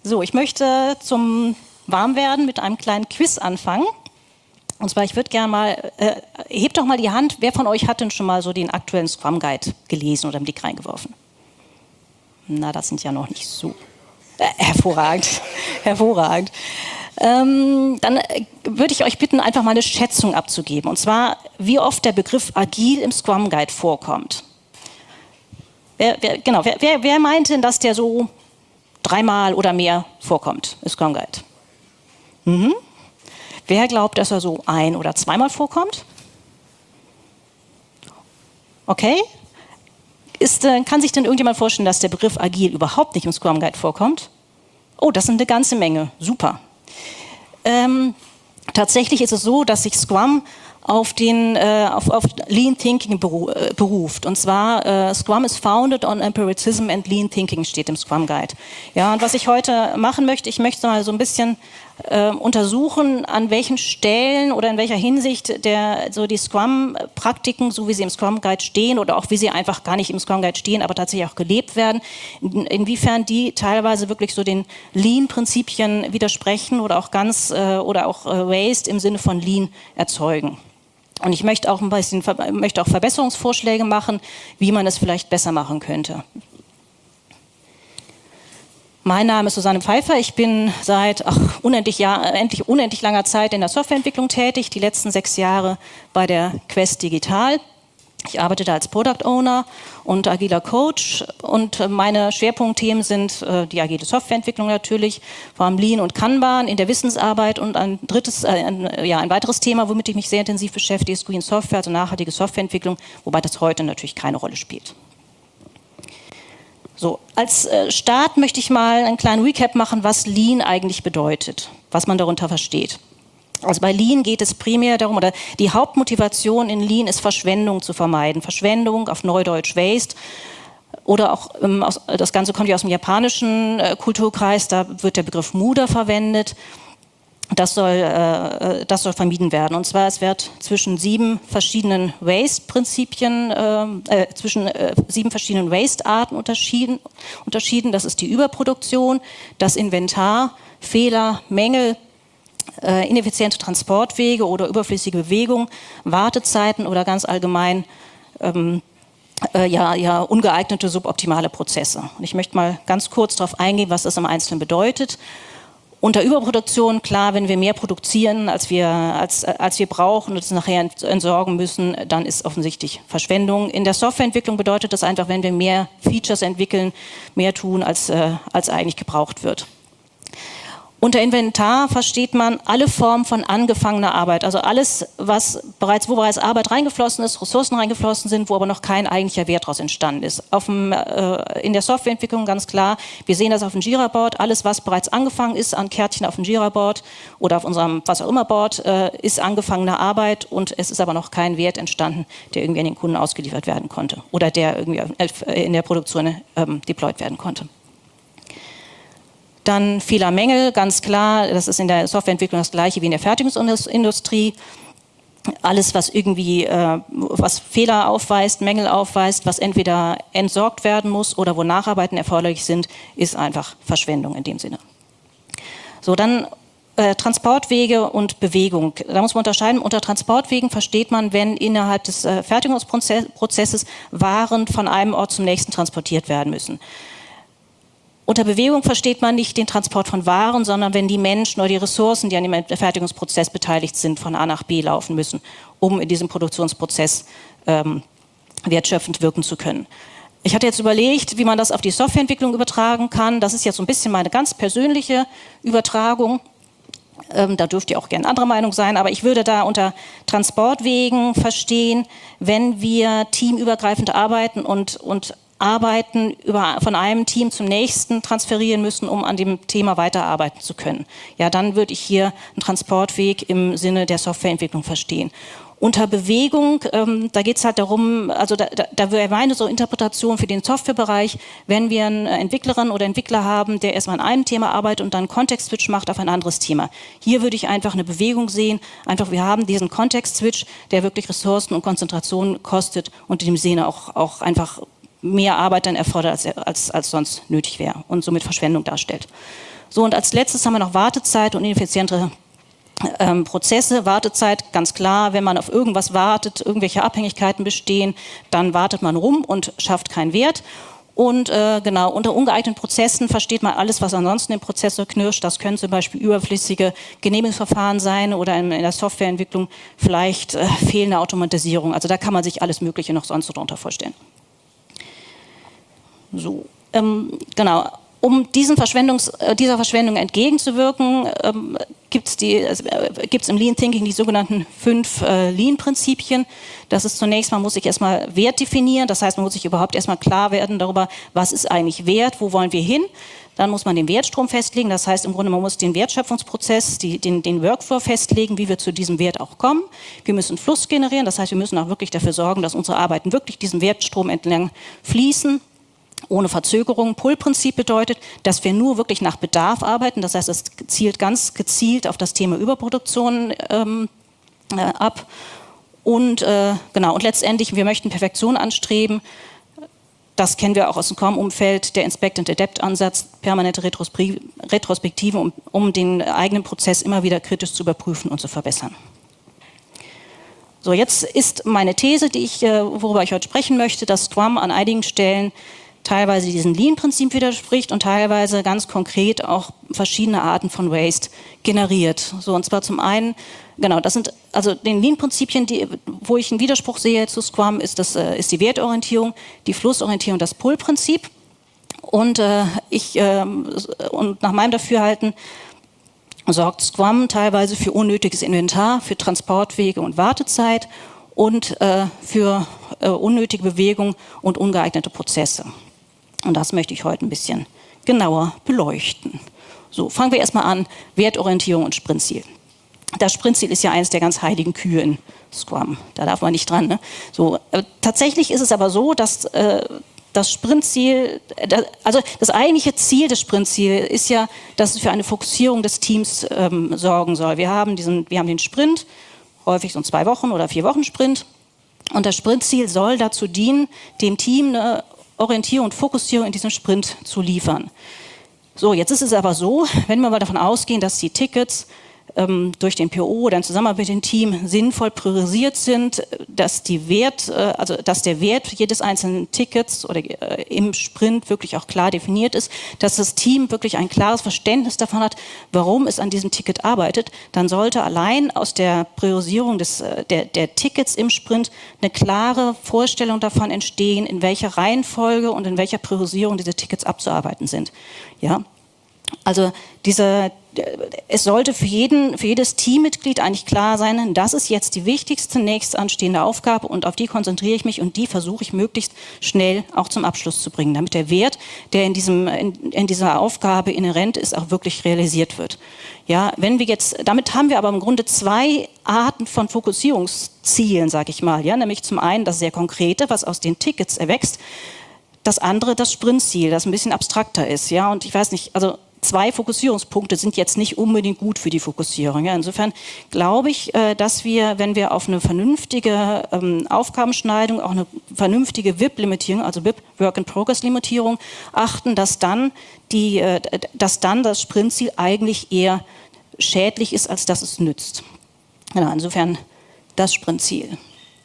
So, ich möchte zum Warmwerden mit einem kleinen Quiz anfangen. Und zwar, ich würde gerne mal, hebt doch mal die Hand, wer von euch hat denn schon mal so den aktuellen Scrum Guide gelesen oder einen Blick reingeworfen? Na, das sind ja noch nicht so. Hervorragend, hervorragend. Dann würde ich euch bitten, einfach mal eine Schätzung abzugeben. Und zwar, wie oft der Begriff agil im Scrum Guide vorkommt. Wer meint denn, dass der so 3-mal oder mehr vorkommt im Scrum Guide? Mhm. Wer glaubt, dass er so 1- oder 2-mal vorkommt? Okay. Kann sich denn irgendjemand vorstellen, dass der Begriff agil überhaupt nicht im Scrum Guide vorkommt? Oh, das sind eine ganze Menge. Super. Tatsächlich ist es so, dass sich Scrum auf Lean Thinking beruft. Und zwar, Scrum is founded on Empiricism and Lean Thinking, steht im Scrum Guide. Ja, und was ich heute machen möchte, ich möchte mal so ein bisschen untersuchen, an welchen Stellen oder in welcher Hinsicht die Scrum-Praktiken, so wie sie im Scrum Guide stehen oder auch wie sie einfach gar nicht im Scrum Guide stehen, aber tatsächlich auch gelebt werden, inwiefern die teilweise wirklich so den Lean-Prinzipien widersprechen oder auch Waste im Sinne von Lean erzeugen. Und ich möchte auch Verbesserungsvorschläge machen, wie man es vielleicht besser machen könnte. Mein Name ist Susanne Pfeiffer. Ich bin seit unendlich langer Zeit in der Softwareentwicklung tätig, die letzten 6 Jahre bei der Quest Digital. Ich arbeite da als Product Owner und agiler Coach und meine Schwerpunktthemen sind die agile Softwareentwicklung natürlich, vor allem Lean und Kanban in der Wissensarbeit und ein weiteres Thema, womit ich mich sehr intensiv beschäftige, ist Green Software, also nachhaltige Softwareentwicklung, wobei das heute natürlich keine Rolle spielt. So, als Start möchte ich mal einen kleinen Recap machen, was Lean eigentlich bedeutet, was man darunter versteht. Also bei Lean geht es primär darum, oder die Hauptmotivation in Lean ist Verschwendung zu vermeiden. Verschwendung, auf Neudeutsch Waste. Oder auch, das Ganze kommt ja aus dem japanischen Kulturkreis, da wird der Begriff Muda verwendet. Das soll vermieden werden. Und zwar, es wird zwischen 7 verschiedenen Waste-Prinzipien, zwischen 7 verschiedenen Waste-Arten unterschieden. Das ist die Überproduktion, das Inventar, Fehler, Mängel, ineffiziente Transportwege oder überflüssige Bewegung, Wartezeiten oder ganz allgemein ungeeignete suboptimale Prozesse. Und ich möchte mal ganz kurz darauf eingehen, was das im Einzelnen bedeutet. Unter Überproduktion, klar, wenn wir mehr produzieren, als wir brauchen und es nachher entsorgen müssen, dann ist offensichtlich Verschwendung. In der Softwareentwicklung bedeutet das einfach, wenn wir mehr Features entwickeln, mehr tun, als eigentlich gebraucht wird. Unter Inventar versteht man alle Formen von angefangener Arbeit, also alles, wo bereits Arbeit reingeflossen ist, Ressourcen reingeflossen sind, wo aber noch kein eigentlicher Wert daraus entstanden ist. In der Softwareentwicklung ganz klar, wir sehen das auf dem Jira-Board, alles, was bereits angefangen ist an Kärtchen auf dem Jira-Board oder auf unserem was auch immer Board, ist angefangene Arbeit und es ist aber noch kein Wert entstanden, der irgendwie an den Kunden ausgeliefert werden konnte oder der irgendwie in der Produktion deployed werden konnte. Dann Fehlermängel, ganz klar, das ist in der Softwareentwicklung das gleiche wie in der Fertigungsindustrie. Alles, was was Fehler aufweist, Mängel aufweist, was entweder entsorgt werden muss oder wo Nacharbeiten erforderlich sind, ist einfach Verschwendung in dem Sinne. So, dann Transportwege und Bewegung. Da muss man unterscheiden. Unter Transportwegen versteht man, wenn innerhalb des Fertigungsprozesses Waren von einem Ort zum nächsten transportiert werden müssen. Unter Bewegung versteht man nicht den Transport von Waren, sondern wenn die Menschen oder die Ressourcen, die an dem Fertigungsprozess beteiligt sind, von A nach B laufen müssen, um in diesem Produktionsprozess wertschöpfend wirken zu können. Ich hatte jetzt überlegt, wie man das auf die Softwareentwicklung übertragen kann. Das ist jetzt so ein bisschen meine ganz persönliche Übertragung. Da dürft ihr auch gerne anderer Meinung sein, aber ich würde da unter Transportwegen verstehen, wenn wir teamübergreifend arbeiten und Arbeiten von einem Team zum nächsten transferieren müssen, um an dem Thema weiterarbeiten zu können. Ja, dann würde ich hier einen Transportweg im Sinne der Softwareentwicklung verstehen. Unter Bewegung, da geht es halt darum, also da wäre meine so Interpretation für den Softwarebereich, wenn wir eine Entwicklerin oder Entwickler haben, der erstmal an einem Thema arbeitet und dann einen Kontext-Switch macht auf ein anderes Thema. Hier würde ich einfach eine Bewegung sehen, einfach wir haben diesen Kontext-Switch, der wirklich Ressourcen und Konzentration kostet und in dem Sinne auch einfach mehr Arbeit dann erfordert, als sonst nötig wäre und somit Verschwendung darstellt. So, und als letztes haben wir noch Wartezeit und ineffiziente Prozesse. Wartezeit, ganz klar, wenn man auf irgendwas wartet, irgendwelche Abhängigkeiten bestehen, dann wartet man rum und schafft keinen Wert. Und genau, unter ungeeigneten Prozessen versteht man alles, was ansonsten im Prozessor knirscht. Das können zum Beispiel überflüssige Genehmigungsverfahren sein oder in der Softwareentwicklung vielleicht fehlende Automatisierung. Also da kann man sich alles Mögliche noch sonst so darunter vorstellen. So, genau. Um dieser Verschwendung entgegenzuwirken, gibt es im Lean Thinking die sogenannten 5 Lean-Prinzipien. Das ist zunächst, man muss sich erstmal Wert definieren, das heißt, man muss sich überhaupt erstmal klar werden darüber, was ist eigentlich Wert, wo wollen wir hin. Dann muss man den Wertstrom festlegen, das heißt im Grunde, man muss den Wertschöpfungsprozess, den Workflow festlegen, wie wir zu diesem Wert auch kommen. Wir müssen Fluss generieren, das heißt, wir müssen auch wirklich dafür sorgen, dass unsere Arbeiten wirklich diesem Wertstrom entlang fließen. Ohne Verzögerung. Pull-Prinzip bedeutet, dass wir nur wirklich nach Bedarf arbeiten. Das heißt, es zielt ganz gezielt auf das Thema Überproduktion ab. Und, genau, und letztendlich, wir möchten Perfektion anstreben. Das kennen wir auch aus dem COM-Umfeld, der Inspect-and-Adapt-Ansatz, permanente Retrospektive, um den eigenen Prozess immer wieder kritisch zu überprüfen und zu verbessern. So, jetzt ist meine These, worüber ich heute sprechen möchte, dass Scrum an einigen Stellen teilweise diesem Lean-Prinzip widerspricht und teilweise ganz konkret auch verschiedene Arten von Waste generiert. So, und zwar zum einen, genau, das sind also den Lean-Prinzipien, wo ich einen Widerspruch sehe zu Scrum, ist die Wertorientierung, die Flussorientierung, das Pull-Prinzip. Und und nach meinem Dafürhalten sorgt Scrum teilweise für unnötiges Inventar, für Transportwege und Wartezeit und für unnötige Bewegung und ungeeignete Prozesse. Und das möchte ich heute ein bisschen genauer beleuchten. So, fangen wir erstmal an, Wertorientierung und Sprintziel. Das Sprintziel ist ja eines der ganz heiligen Kühe in Scrum, da darf man nicht dran. Ne? So, tatsächlich ist es aber so, dass das Sprintziel, also das eigentliche Ziel des Sprintziels ist ja, dass es für eine Fokussierung des Teams sorgen soll. Wir haben den Sprint, häufig so ein 2 Wochen oder 4 Wochen Sprint. Und das Sprintziel soll dazu dienen, dem Team eine Orientierung und Fokussierung in diesem Sprint zu liefern. So, jetzt ist es aber so, wenn wir mal davon ausgehen, dass die Tickets durch den PO oder in Zusammenarbeit mit dem Team sinnvoll priorisiert sind, dass der Wert jedes einzelnen Tickets oder im Sprint wirklich auch klar definiert ist, dass das Team wirklich ein klares Verständnis davon hat, warum es an diesem Ticket arbeitet, dann sollte allein aus der Priorisierung der Tickets im Sprint eine klare Vorstellung davon entstehen, in welcher Reihenfolge und in welcher Priorisierung diese Tickets abzuarbeiten sind. Ja? Also es sollte für jedes Teammitglied eigentlich klar sein, das ist jetzt die wichtigste nächst anstehende Aufgabe und auf die konzentriere ich mich und die versuche ich möglichst schnell auch zum Abschluss zu bringen, damit der Wert, der in dieser Aufgabe inhärent ist, auch wirklich realisiert wird. Ja, damit haben wir aber im Grunde 2 Arten von Fokussierungszielen, sage ich mal, ja, nämlich zum einen das sehr Konkrete, was aus den Tickets erwächst, das andere das Sprintziel, das ein bisschen abstrakter ist, ja, und ich weiß nicht, also 2 Fokussierungspunkte sind jetzt nicht unbedingt gut für die Fokussierung. Ja, insofern glaube ich, dass wir, wenn wir auf eine vernünftige Aufgabenschneidung, auch eine vernünftige WIP-Limitierung, also WIP, Work-in-Progress-Limitierung, achten, dass dann das Sprintziel eigentlich eher schädlich ist, als dass es nützt. Genau, insofern das Sprintziel.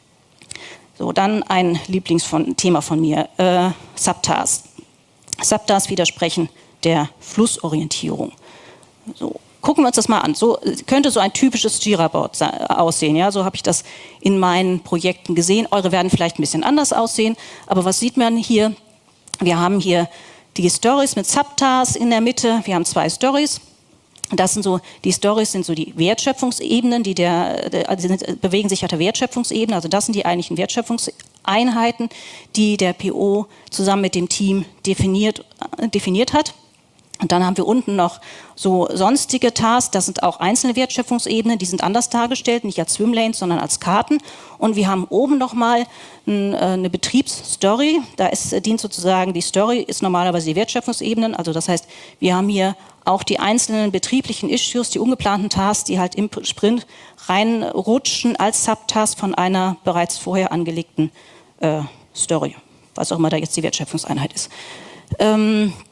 So, dann ein Lieblingsthema von mir, Subtasks. Subtasks widersprechen der Flussorientierung. So, gucken wir uns das mal an. So könnte so ein typisches Jira-Board aussehen. Ja? So habe ich das in meinen Projekten gesehen. Eure werden vielleicht ein bisschen anders aussehen. Aber was sieht man hier? Wir haben hier die Stories mit Subtasks in der Mitte. Wir haben 2 Stories. Die Stories sind so die Wertschöpfungsebenen, bewegen sich auf der Wertschöpfungsebene. Also das sind die eigentlichen Wertschöpfungseinheiten, die der PO zusammen mit dem Team definiert hat. Und dann haben wir unten noch so sonstige Tasks, das sind auch einzelne Wertschöpfungsebenen, die sind anders dargestellt, nicht als Swimlanes, sondern als Karten. Und wir haben oben nochmal eine Betriebsstory, dient sozusagen, die Story ist normalerweise die Wertschöpfungsebenen, also das heißt, wir haben hier auch die einzelnen betrieblichen Issues, die ungeplanten Tasks, die halt im Sprint reinrutschen als Subtask von einer bereits vorher angelegten Story, was auch immer da jetzt die Wertschöpfungseinheit ist.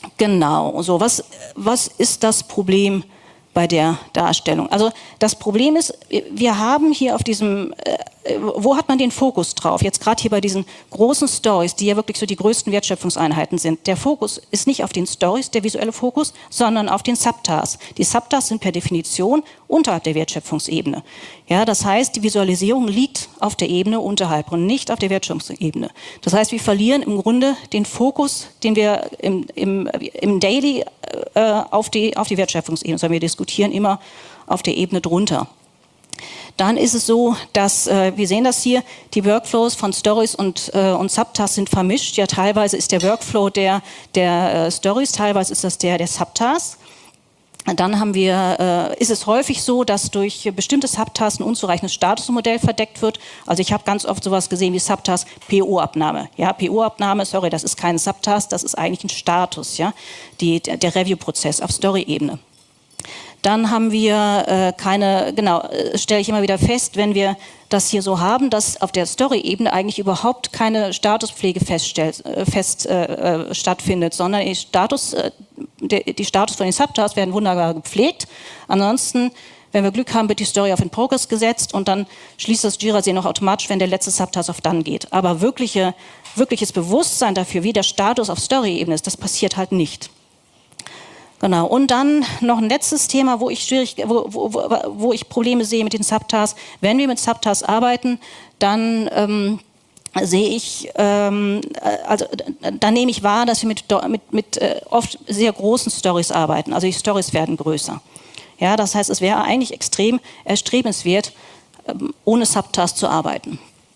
Genau, so was ist das Problem bei der Darstellung? Also das Problem ist, wir haben hier auf diesem, wo hat man den Fokus drauf? Jetzt gerade hier bei diesen großen Stories, die ja wirklich so die größten Wertschöpfungseinheiten sind. Der Fokus ist nicht auf den Stories, der visuelle Fokus, sondern auf den Subtasks. Die Subtasks sind per Definition unterhalb der Wertschöpfungsebene. Ja, das heißt, die Visualisierung liegt auf der Ebene unterhalb und nicht auf der Wertschöpfungsebene. Das heißt, wir verlieren im Grunde den Fokus, den wir im Daily auf die Wertschöpfungsebene, sondern wir diskutieren immer auf der Ebene drunter. Dann ist es so, dass, wir sehen das hier, die Workflows von Stories und Subtasks sind vermischt. Ja, teilweise ist der Workflow der Stories, teilweise ist das der Subtasks. Dann haben wir, ist es häufig so, dass durch bestimmte Subtasks ein unzureichendes Statusmodell verdeckt wird. Also ich habe ganz oft sowas gesehen wie Subtask PO-Abnahme. Ja, PO-Abnahme, sorry, das ist kein Subtask, das ist eigentlich ein Status, ja, der Review-Prozess auf Story-Ebene. Dann haben wir stelle ich immer wieder fest, wenn wir das hier so haben, dass auf der Story-Ebene eigentlich überhaupt keine Statuspflege stattfindet, sondern die Status von den Subtasks werden wunderbar gepflegt. Ansonsten, wenn wir Glück haben, wird die Story auf in Progress gesetzt und dann schließt das Jira-Sehen noch automatisch, wenn der letzte Subtask auf Done geht. Aber wirkliches Bewusstsein dafür, wie der Status auf Story-Ebene ist, das passiert halt nicht. Genau. Und dann noch ein letztes Thema, wo ich Probleme sehe mit den Subtasks. Wenn wir mit Subtasks arbeiten, dann sehe ich, dann nehme ich wahr, dass wir mit oft sehr großen Stories arbeiten. Also die Stories werden größer. Ja, das heißt, es wäre eigentlich extrem erstrebenswert, ohne Subtasks zu arbeiten.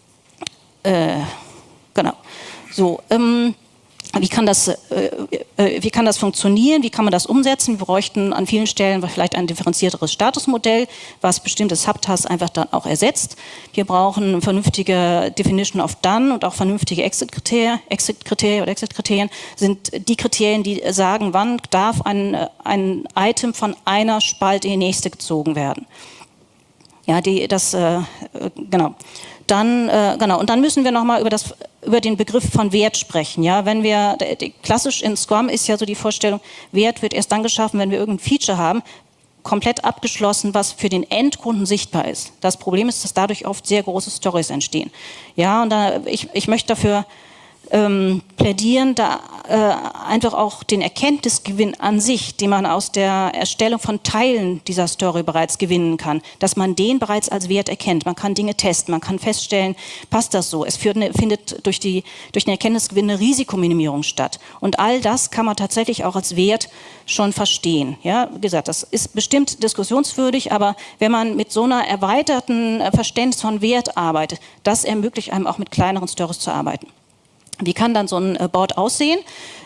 Genau. So. Wie kann das funktionieren? Wie kann man das umsetzen? Wir bräuchten an vielen Stellen vielleicht ein differenzierteres Statusmodell, was bestimmte Subtasks einfach dann auch ersetzt. Wir brauchen eine vernünftige Definition of Done und auch vernünftige Exit-Kriterien. Exit-Kriterien sind die Kriterien, die sagen, wann darf ein Item von einer Spalte in die nächste gezogen werden. Ja, genau. Und dann müssen wir nochmal über den Begriff von Wert sprechen. Ja, wenn wir, klassisch in Scrum ist ja so die Vorstellung, Wert wird erst dann geschaffen, wenn wir irgendein Feature haben, komplett abgeschlossen, was für den Endkunden sichtbar ist. Das Problem ist, dass dadurch oft sehr große Stories entstehen. Ja, und ich möchte dafür plädieren, da einfach auch den Erkenntnisgewinn an sich, den man aus der Erstellung von Teilen dieser Story bereits gewinnen kann, dass man den bereits als Wert erkennt. Man kann Dinge testen, man kann feststellen, passt das so? Es findet durch den Erkenntnisgewinn eine Risikominimierung statt. Und all das kann man tatsächlich auch als Wert schon verstehen. Ja, wie gesagt, das ist bestimmt diskussionswürdig, aber wenn man mit so einer erweiterten Verständnis von Wert arbeitet, das ermöglicht einem auch mit kleineren Stories zu arbeiten. Wie kann dann so ein Board aussehen?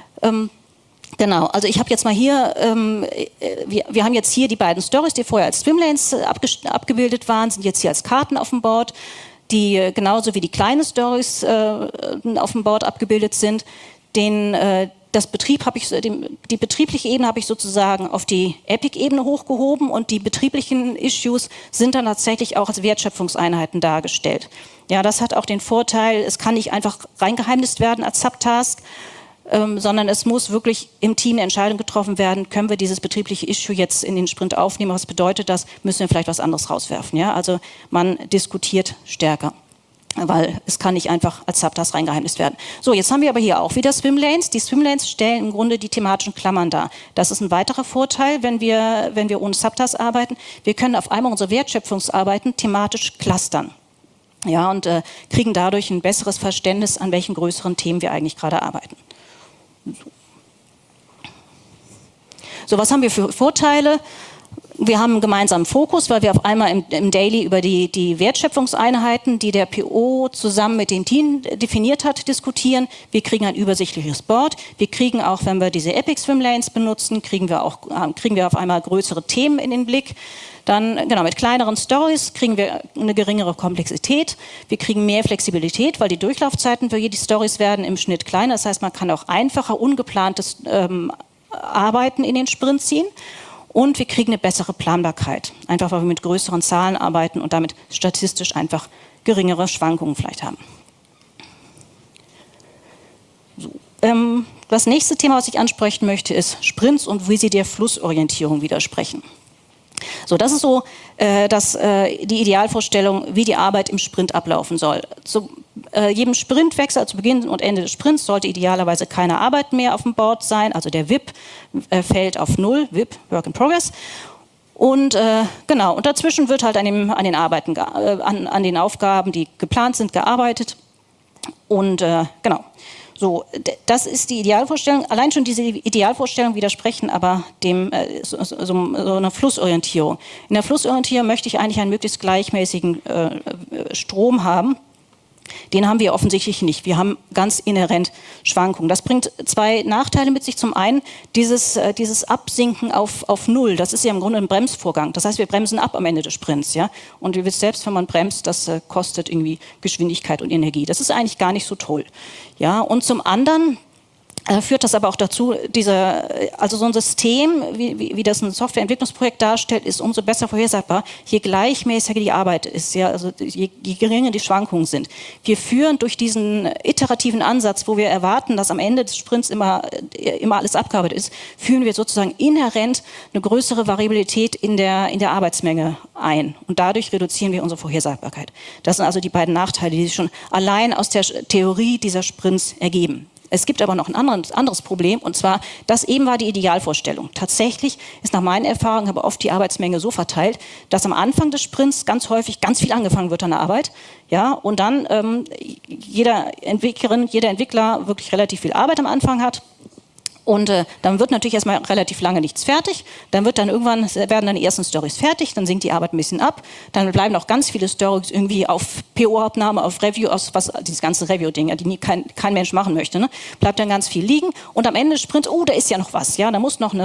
Genau, also ich habe jetzt mal hier, wir haben jetzt hier die beiden Stories, die vorher als Swimlanes abgebildet waren, sind jetzt hier als Karten auf dem Board, die genauso wie die kleinen Stories auf dem Board abgebildet sind. Die betriebliche Ebene habe ich sozusagen auf die Epic-Ebene hochgehoben und die betrieblichen Issues sind dann tatsächlich auch als Wertschöpfungseinheiten dargestellt. Ja, das hat auch den Vorteil, es kann nicht einfach reingeheimnist werden als Subtask, sondern es muss wirklich im Team eine Entscheidung getroffen werden, können wir dieses betriebliche Issue jetzt in den Sprint aufnehmen, was bedeutet das, müssen wir vielleicht was anderes rauswerfen. Ja? Also man diskutiert stärker, weil es kann nicht einfach als Subtask reingeheimnist werden. So, jetzt haben wir aber hier auch wieder Swimlanes. Die Swimlanes stellen im Grunde die thematischen Klammern dar. Das ist ein weiterer Vorteil, wenn wir ohne Subtasks arbeiten. Wir können auf einmal unsere Wertschöpfungsarbeiten thematisch clustern. Ja, und kriegen dadurch ein besseres Verständnis, an welchen größeren Themen wir eigentlich gerade arbeiten. So, was haben wir für Vorteile? Wir haben einen gemeinsamen Fokus, weil wir auf einmal im Daily über die Wertschöpfungseinheiten, die der PO zusammen mit dem Team definiert hat, diskutieren. Wir kriegen ein übersichtliches Board. Wir kriegen auch, wenn wir diese Epic Swimlanes benutzen, kriegen wir auf einmal größere Themen in den Blick. Dann, genau, mit kleineren Stories kriegen wir eine geringere Komplexität. Wir kriegen mehr Flexibilität, weil die Durchlaufzeiten für jede Stories werden im Schnitt kleiner. Das heißt, man kann auch einfacher, ungeplantes Arbeiten in den Sprint ziehen. Und wir kriegen eine bessere Planbarkeit, einfach weil wir mit größeren Zahlen arbeiten und damit statistisch einfach geringere Schwankungen vielleicht haben. So. Das nächste Thema, was ich ansprechen möchte, ist Sprints und wie sie der Flussorientierung widersprechen. So, das ist so die Idealvorstellung, wie die Arbeit im Sprint ablaufen soll. Zu jedem Sprintwechsel, zu Beginn und Ende des Sprints, sollte idealerweise keine Arbeit mehr auf dem Board sein. Also der WIP fällt auf 0, WIP, Work in Progress. Und genau, und dazwischen wird halt an den Arbeiten, an den Aufgaben, die geplant sind, gearbeitet. Und genau. So, das ist die Idealvorstellung. Allein schon diese Idealvorstellung widersprechen aber so einer Flussorientierung. In der Flussorientierung möchte ich eigentlich einen möglichst gleichmäßigen Strom haben. Den haben wir offensichtlich nicht. Wir haben ganz inhärent Schwankungen. Das bringt zwei Nachteile mit sich. Zum einen dieses Absinken auf Null. Das ist ja im Grunde ein Bremsvorgang. Das heißt, wir bremsen ab am Ende des Sprints. Ja? Und ihr wisst selbst, wenn man bremst, das kostet irgendwie Geschwindigkeit und Energie. Das ist eigentlich gar nicht so toll. Ja? Und zum anderen führt das aber auch dazu, also so ein System, wie das ein Softwareentwicklungsprojekt darstellt, ist umso besser vorhersagbar, je gleichmäßiger die Arbeit ist, ja, also je geringer die Schwankungen sind. Wir führen durch diesen iterativen Ansatz, wo wir erwarten, dass am Ende des Sprints immer alles abgearbeitet ist, führen wir sozusagen inhärent eine größere Variabilität in der Arbeitsmenge ein. Und dadurch reduzieren wir unsere Vorhersagbarkeit. Das sind also die beiden Nachteile, die sich schon allein aus der Theorie dieser Sprints ergeben. Es gibt aber noch ein anderes Problem, und zwar, das eben war die Idealvorstellung. Tatsächlich ist nach meinen Erfahrungen aber oft die Arbeitsmenge so verteilt, dass am Anfang des Sprints ganz häufig ganz viel angefangen wird an der Arbeit, ja, und dann jeder Entwicklerin, jeder Entwickler wirklich relativ viel Arbeit am Anfang hat. Und dann wird natürlich erstmal relativ lange nichts fertig. Dann werden dann die ersten Stories fertig, dann sinkt die Arbeit ein bisschen ab. Dann bleiben auch ganz viele Stories irgendwie auf PO-Abnahme, auf Review, dieses ganze Review-Ding, die kein Mensch machen möchte. Ne? Bleibt dann ganz viel liegen. Und am Ende des Sprints, da ist ja noch was. Ja? Da muss noch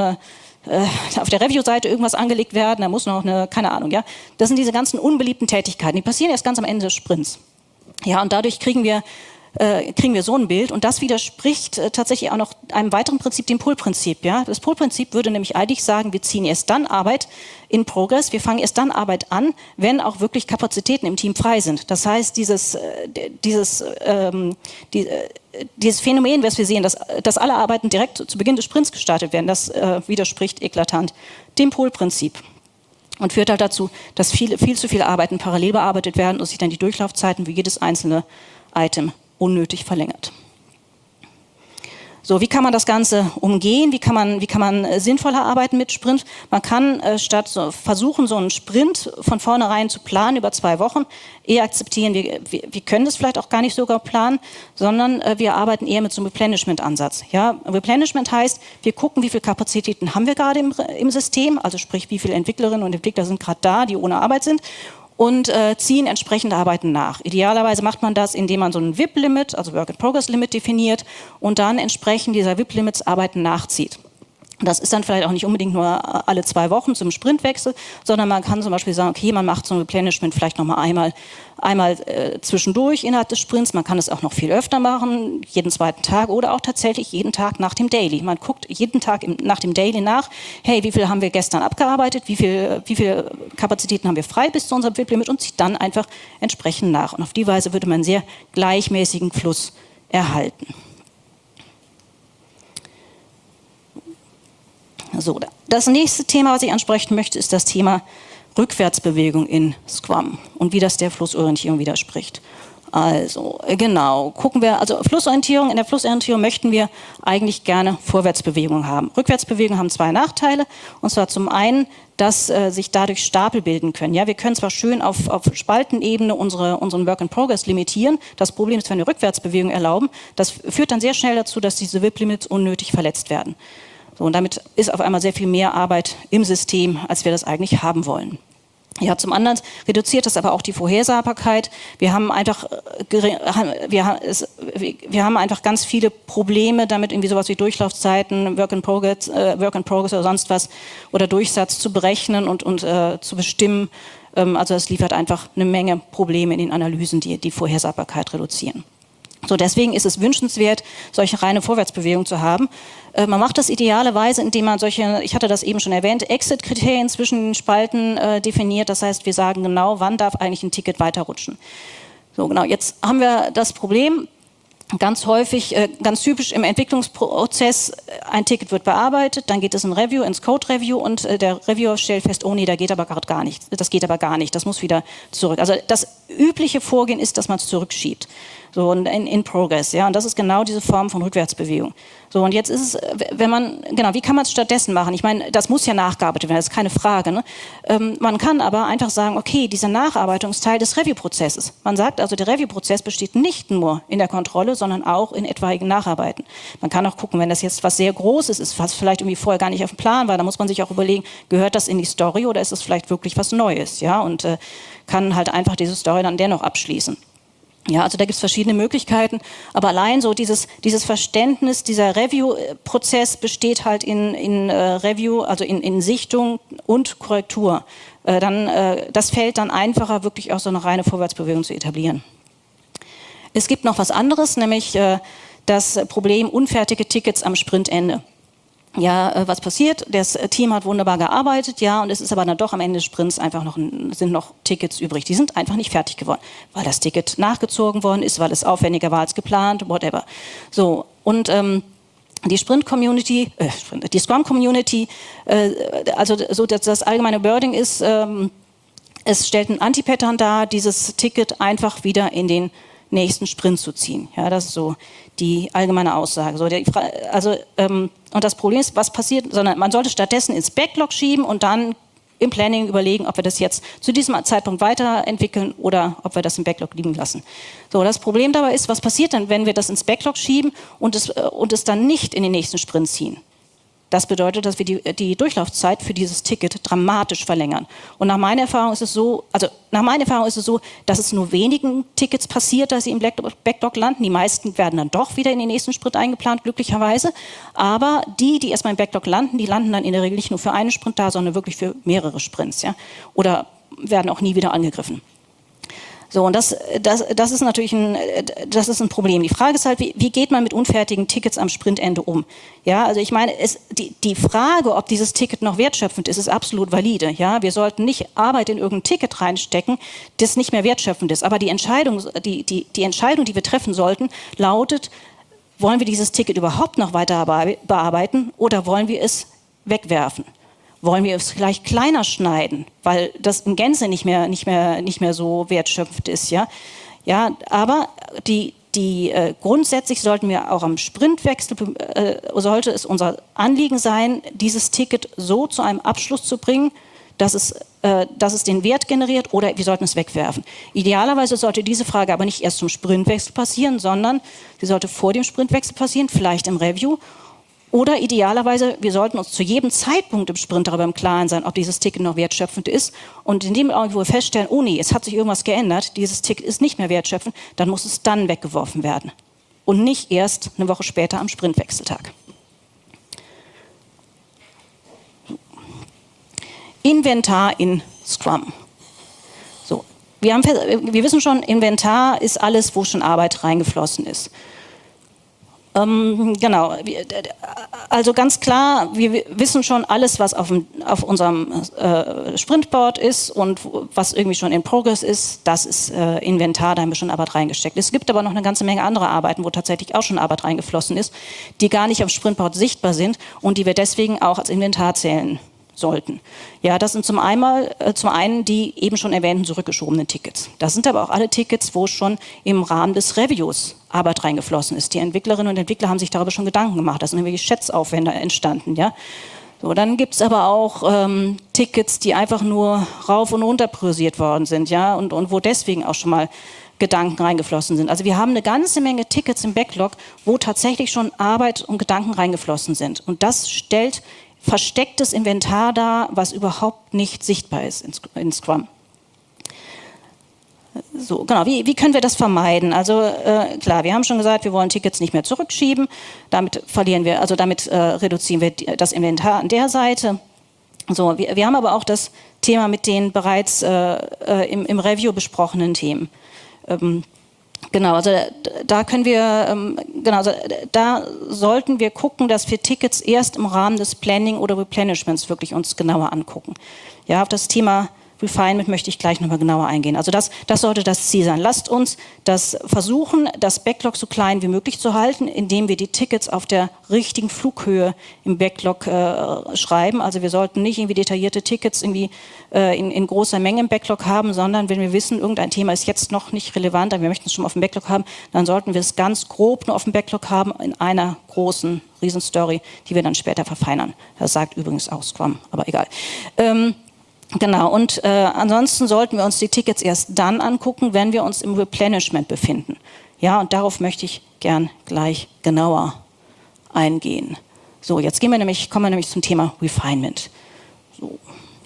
auf der Review-Seite irgendwas angelegt werden, da muss noch keine Ahnung. Ja? Das sind diese ganzen unbeliebten Tätigkeiten, die passieren erst ganz am Ende des Sprints. Ja, und dadurch kriegen wir so ein Bild, und das widerspricht tatsächlich auch noch einem weiteren Prinzip, dem Pull-Prinzip. Ja? Das Pull-Prinzip würde nämlich eigentlich sagen, wir ziehen erst dann Arbeit in Progress, wir fangen erst dann Arbeit an, wenn auch wirklich Kapazitäten im Team frei sind. Das heißt, dieses Phänomen, was wir sehen, dass alle Arbeiten direkt zu Beginn des Sprints gestartet werden, das widerspricht eklatant dem Pull-Prinzip. Und führt halt dazu, dass viel zu viele Arbeiten parallel bearbeitet werden und sich dann die Durchlaufzeiten für jedes einzelne Item unnötig verlängert. So, wie kann man das Ganze umgehen? Wie kann man sinnvoller arbeiten mit Sprint? Man kann versuchen, so einen Sprint von vornherein zu planen über 2 Wochen. Eher akzeptieren, wir können das vielleicht auch gar nicht sogar planen, sondern wir arbeiten eher mit so einem Replenishment-Ansatz. Ja? Replenishment heißt, wir gucken, wie viele Kapazitäten haben wir gerade im System, also sprich, wie viele Entwicklerinnen und Entwickler sind gerade da, die ohne Arbeit sind, und ziehen entsprechende Arbeiten nach. Idealerweise macht man das, indem man so ein WIP-Limit, also Work-in-Progress-Limit definiert und dann entsprechend dieser WIP-Limits Arbeiten nachzieht. Das ist dann vielleicht auch nicht unbedingt nur alle 2 Wochen zum Sprintwechsel, sondern man kann zum Beispiel sagen, okay, man macht so ein Replenishment vielleicht nochmal einmal zwischendurch innerhalb des Sprints. Man kann es auch noch viel öfter machen, jeden 2. Tag oder auch tatsächlich jeden Tag nach dem Daily. Man guckt jeden Tag nach dem Daily nach, hey, wie viel haben wir gestern abgearbeitet, wie viel Kapazitäten haben wir frei bis zu unserem WIP-Limit, und zieht dann einfach entsprechend nach. Und auf die Weise würde man einen sehr gleichmäßigen Fluss erhalten. So, das nächste Thema, was ich ansprechen möchte, ist das Thema Rückwärtsbewegung in Scrum und wie das der Flussorientierung widerspricht. Also, genau, gucken wir, also Flussorientierung, in der Flussorientierung möchten wir eigentlich gerne Vorwärtsbewegung haben. Rückwärtsbewegungen haben 2 Nachteile, und zwar zum einen, dass sich dadurch Stapel bilden können. Ja, wir können zwar schön auf Spaltenebene unseren Work in Progress limitieren. Das Problem ist, wenn wir Rückwärtsbewegung erlauben, das führt dann sehr schnell dazu, dass diese WIP-Limits unnötig verletzt werden. So, und damit ist auf einmal sehr viel mehr Arbeit im System, als wir das eigentlich haben wollen. Ja, zum anderen reduziert das aber auch die Vorhersagbarkeit. Wir haben einfach ganz viele Probleme damit, irgendwie sowas wie Durchlaufzeiten, Work in Progress oder sonst was, oder Durchsatz zu berechnen und zu bestimmen. Also es liefert einfach eine Menge Probleme in den Analysen, die die Vorhersagbarkeit reduzieren. So, deswegen ist es wünschenswert, solche reine Vorwärtsbewegungen zu haben. Man macht das idealerweise, indem man solche, ich hatte das eben schon erwähnt, Exit-Kriterien zwischen den Spalten definiert. Das heißt, wir sagen genau, wann darf eigentlich ein Ticket weiterrutschen. So, genau, jetzt haben wir das Problem, Ganz häufig, ganz typisch im Entwicklungsprozess, ein Ticket wird bearbeitet, dann geht es in Review, ins Code-Review und der Reviewer stellt fest, oh nee, da geht aber gerade gar nicht, das geht aber gar nicht, das muss wieder zurück. Also das übliche Vorgehen ist, dass man es zurückschiebt, so in Progress, ja, und das ist genau diese Form von Rückwärtsbewegung. So, und jetzt ist es, wenn man, genau, wie kann man es stattdessen machen? Ich meine, das muss ja nachgearbeitet werden, das ist keine Frage, ne? Man kann aber einfach sagen, okay, dieser Nacharbeitungsteil des Review-Prozesses. Man sagt also, der Review-Prozess besteht nicht nur in der Kontrolle, sondern auch in etwaigen Nacharbeiten. Man kann auch gucken, wenn das jetzt was sehr Großes ist, was vielleicht irgendwie vorher gar nicht auf dem Plan war, dann muss man sich auch überlegen, gehört das in die Story oder ist es vielleicht wirklich was Neues, ja? Und kann halt einfach diese Story dann dennoch abschließen. Ja, also da gibt es verschiedene Möglichkeiten, aber allein so dieses Verständnis, dieser Review-Prozess besteht halt in Review, also in Sichtung und Korrektur. Das fällt dann einfacher, wirklich auch so eine reine Vorwärtsbewegung zu etablieren. Es gibt noch was anderes, nämlich das Problem unfertige Tickets am Sprintende. Ja, was passiert? Das Team hat wunderbar gearbeitet, ja, und es ist aber dann doch am Ende des Sprints einfach sind noch Tickets übrig. Die sind einfach nicht fertig geworden, weil das Ticket nachgezogen worden ist, weil es aufwendiger war als geplant, whatever. So, und die Sprint-Community, die Scrum-Community, also so das allgemeine Wording ist, es stellt ein Anti-Pattern dar, dieses Ticket einfach wieder in den nächsten Sprint zu ziehen. Ja, das ist so die allgemeine Aussage. So, und das Problem ist, was passiert, sondern man sollte stattdessen ins Backlog schieben und dann im Planning überlegen, ob wir das jetzt zu diesem Zeitpunkt weiterentwickeln oder ob wir das im Backlog liegen lassen. So, das Problem dabei ist, was passiert dann, wenn wir das ins Backlog schieben und es dann nicht in den nächsten Sprint ziehen? Das bedeutet, dass wir die Durchlaufzeit für dieses Ticket dramatisch verlängern. Und nach meiner Erfahrung ist es so, dass es nur wenigen Tickets passiert, dass sie im Backlog landen. Die meisten werden dann doch wieder in den nächsten Sprint eingeplant, glücklicherweise. Aber die erstmal im Backlog landen, die landen dann in der Regel nicht nur für einen Sprint da, sondern wirklich für mehrere Sprints, ja? Oder werden auch nie wieder angegriffen. So, und das ist natürlich ein Problem. Die Frage ist halt, wie geht man mit unfertigen Tickets am Sprintende um? Ja, also ich meine, die Frage, ob dieses Ticket noch wertschöpfend ist absolut valide. Ja, wir sollten nicht Arbeit in irgendein Ticket reinstecken, das nicht mehr wertschöpfend ist. Aber die Entscheidung, die wir treffen sollten, lautet, wollen wir dieses Ticket überhaupt noch weiter bearbeiten oder wollen wir es wegwerfen? Wollen wir es vielleicht kleiner schneiden, weil das in Gänze nicht mehr so wertschöpfend ist, ja? Ja, aber grundsätzlich sollten wir auch am Sprintwechsel sollte es unser Anliegen sein, dieses Ticket so zu einem Abschluss zu bringen, dass es den Wert generiert, oder wir sollten es wegwerfen. Idealerweise sollte diese Frage aber nicht erst zum Sprintwechsel passieren, sondern sie sollte vor dem Sprintwechsel passieren, vielleicht im Review. Oder idealerweise, wir sollten uns zu jedem Zeitpunkt im Sprint darüber im Klaren sein, ob dieses Ticket noch wertschöpfend ist. Und in dem Augenblick, wo wir feststellen, oh nee, es hat sich irgendwas geändert, dieses Ticket ist nicht mehr wertschöpfend, dann muss es dann weggeworfen werden. Und nicht erst eine Woche später am Sprintwechseltag. Inventar in Scrum. So, wir wissen schon, Inventar ist alles, wo schon Arbeit reingeflossen ist. Genau, also ganz klar, wir wissen schon alles, was auf unserem Sprintboard ist und was irgendwie schon in Progress ist, das ist Inventar, da haben wir schon Arbeit reingesteckt. Es gibt aber noch eine ganze Menge andere Arbeiten, wo tatsächlich auch schon Arbeit reingeflossen ist, die gar nicht auf Sprintboard sichtbar sind und die wir deswegen auch als Inventar zählen sollten. Ja, das sind zum einen die eben schon erwähnten zurückgeschobenen Tickets. Das sind aber auch alle Tickets, wo schon im Rahmen des Reviews Arbeit reingeflossen ist. Die Entwicklerinnen und Entwickler haben sich darüber schon Gedanken gemacht. Da sind nämlich Schätzaufwände entstanden. Ja? So, dann gibt es aber auch Tickets, die einfach nur rauf und runter priorisiert worden sind, ja? und wo deswegen auch schon mal Gedanken reingeflossen sind. Also wir haben eine ganze Menge Tickets im Backlog, wo tatsächlich schon Arbeit und Gedanken reingeflossen sind. Und das stellt verstecktes Inventar dar, was überhaupt nicht sichtbar ist in Scrum. So, genau, wie können wir das vermeiden? Also klar, wir haben schon gesagt, wir wollen Tickets nicht mehr zurückschieben, damit reduzieren wir das Inventar an der Seite. So, wir haben aber auch das Thema mit den bereits im Review besprochenen Themen. Genau, also da sollten wir gucken, dass wir Tickets erst im Rahmen des Planning oder Replenishments wirklich uns genauer angucken. Ja, auf das Thema Refinement möchte ich gleich nochmal genauer eingehen. Also das sollte das Ziel sein. Lasst uns das versuchen, das Backlog so klein wie möglich zu halten, indem wir die Tickets auf der richtigen Flughöhe im Backlog schreiben. Also wir sollten nicht irgendwie detaillierte Tickets irgendwie in großer Menge im Backlog haben, sondern wenn wir wissen, irgendein Thema ist jetzt noch nicht relevant, aber wir möchten es schon mal auf dem Backlog haben, dann sollten wir es ganz grob nur auf dem Backlog haben in einer großen Riesenstory, die wir dann später verfeinern. Das sagt übrigens auch Scrum, aber egal. Genau, und ansonsten sollten wir uns die Tickets erst dann angucken, wenn wir uns im Replenishment befinden. Ja, und darauf möchte ich gern gleich genauer eingehen. So, jetzt kommen wir nämlich zum Thema Refinement. So.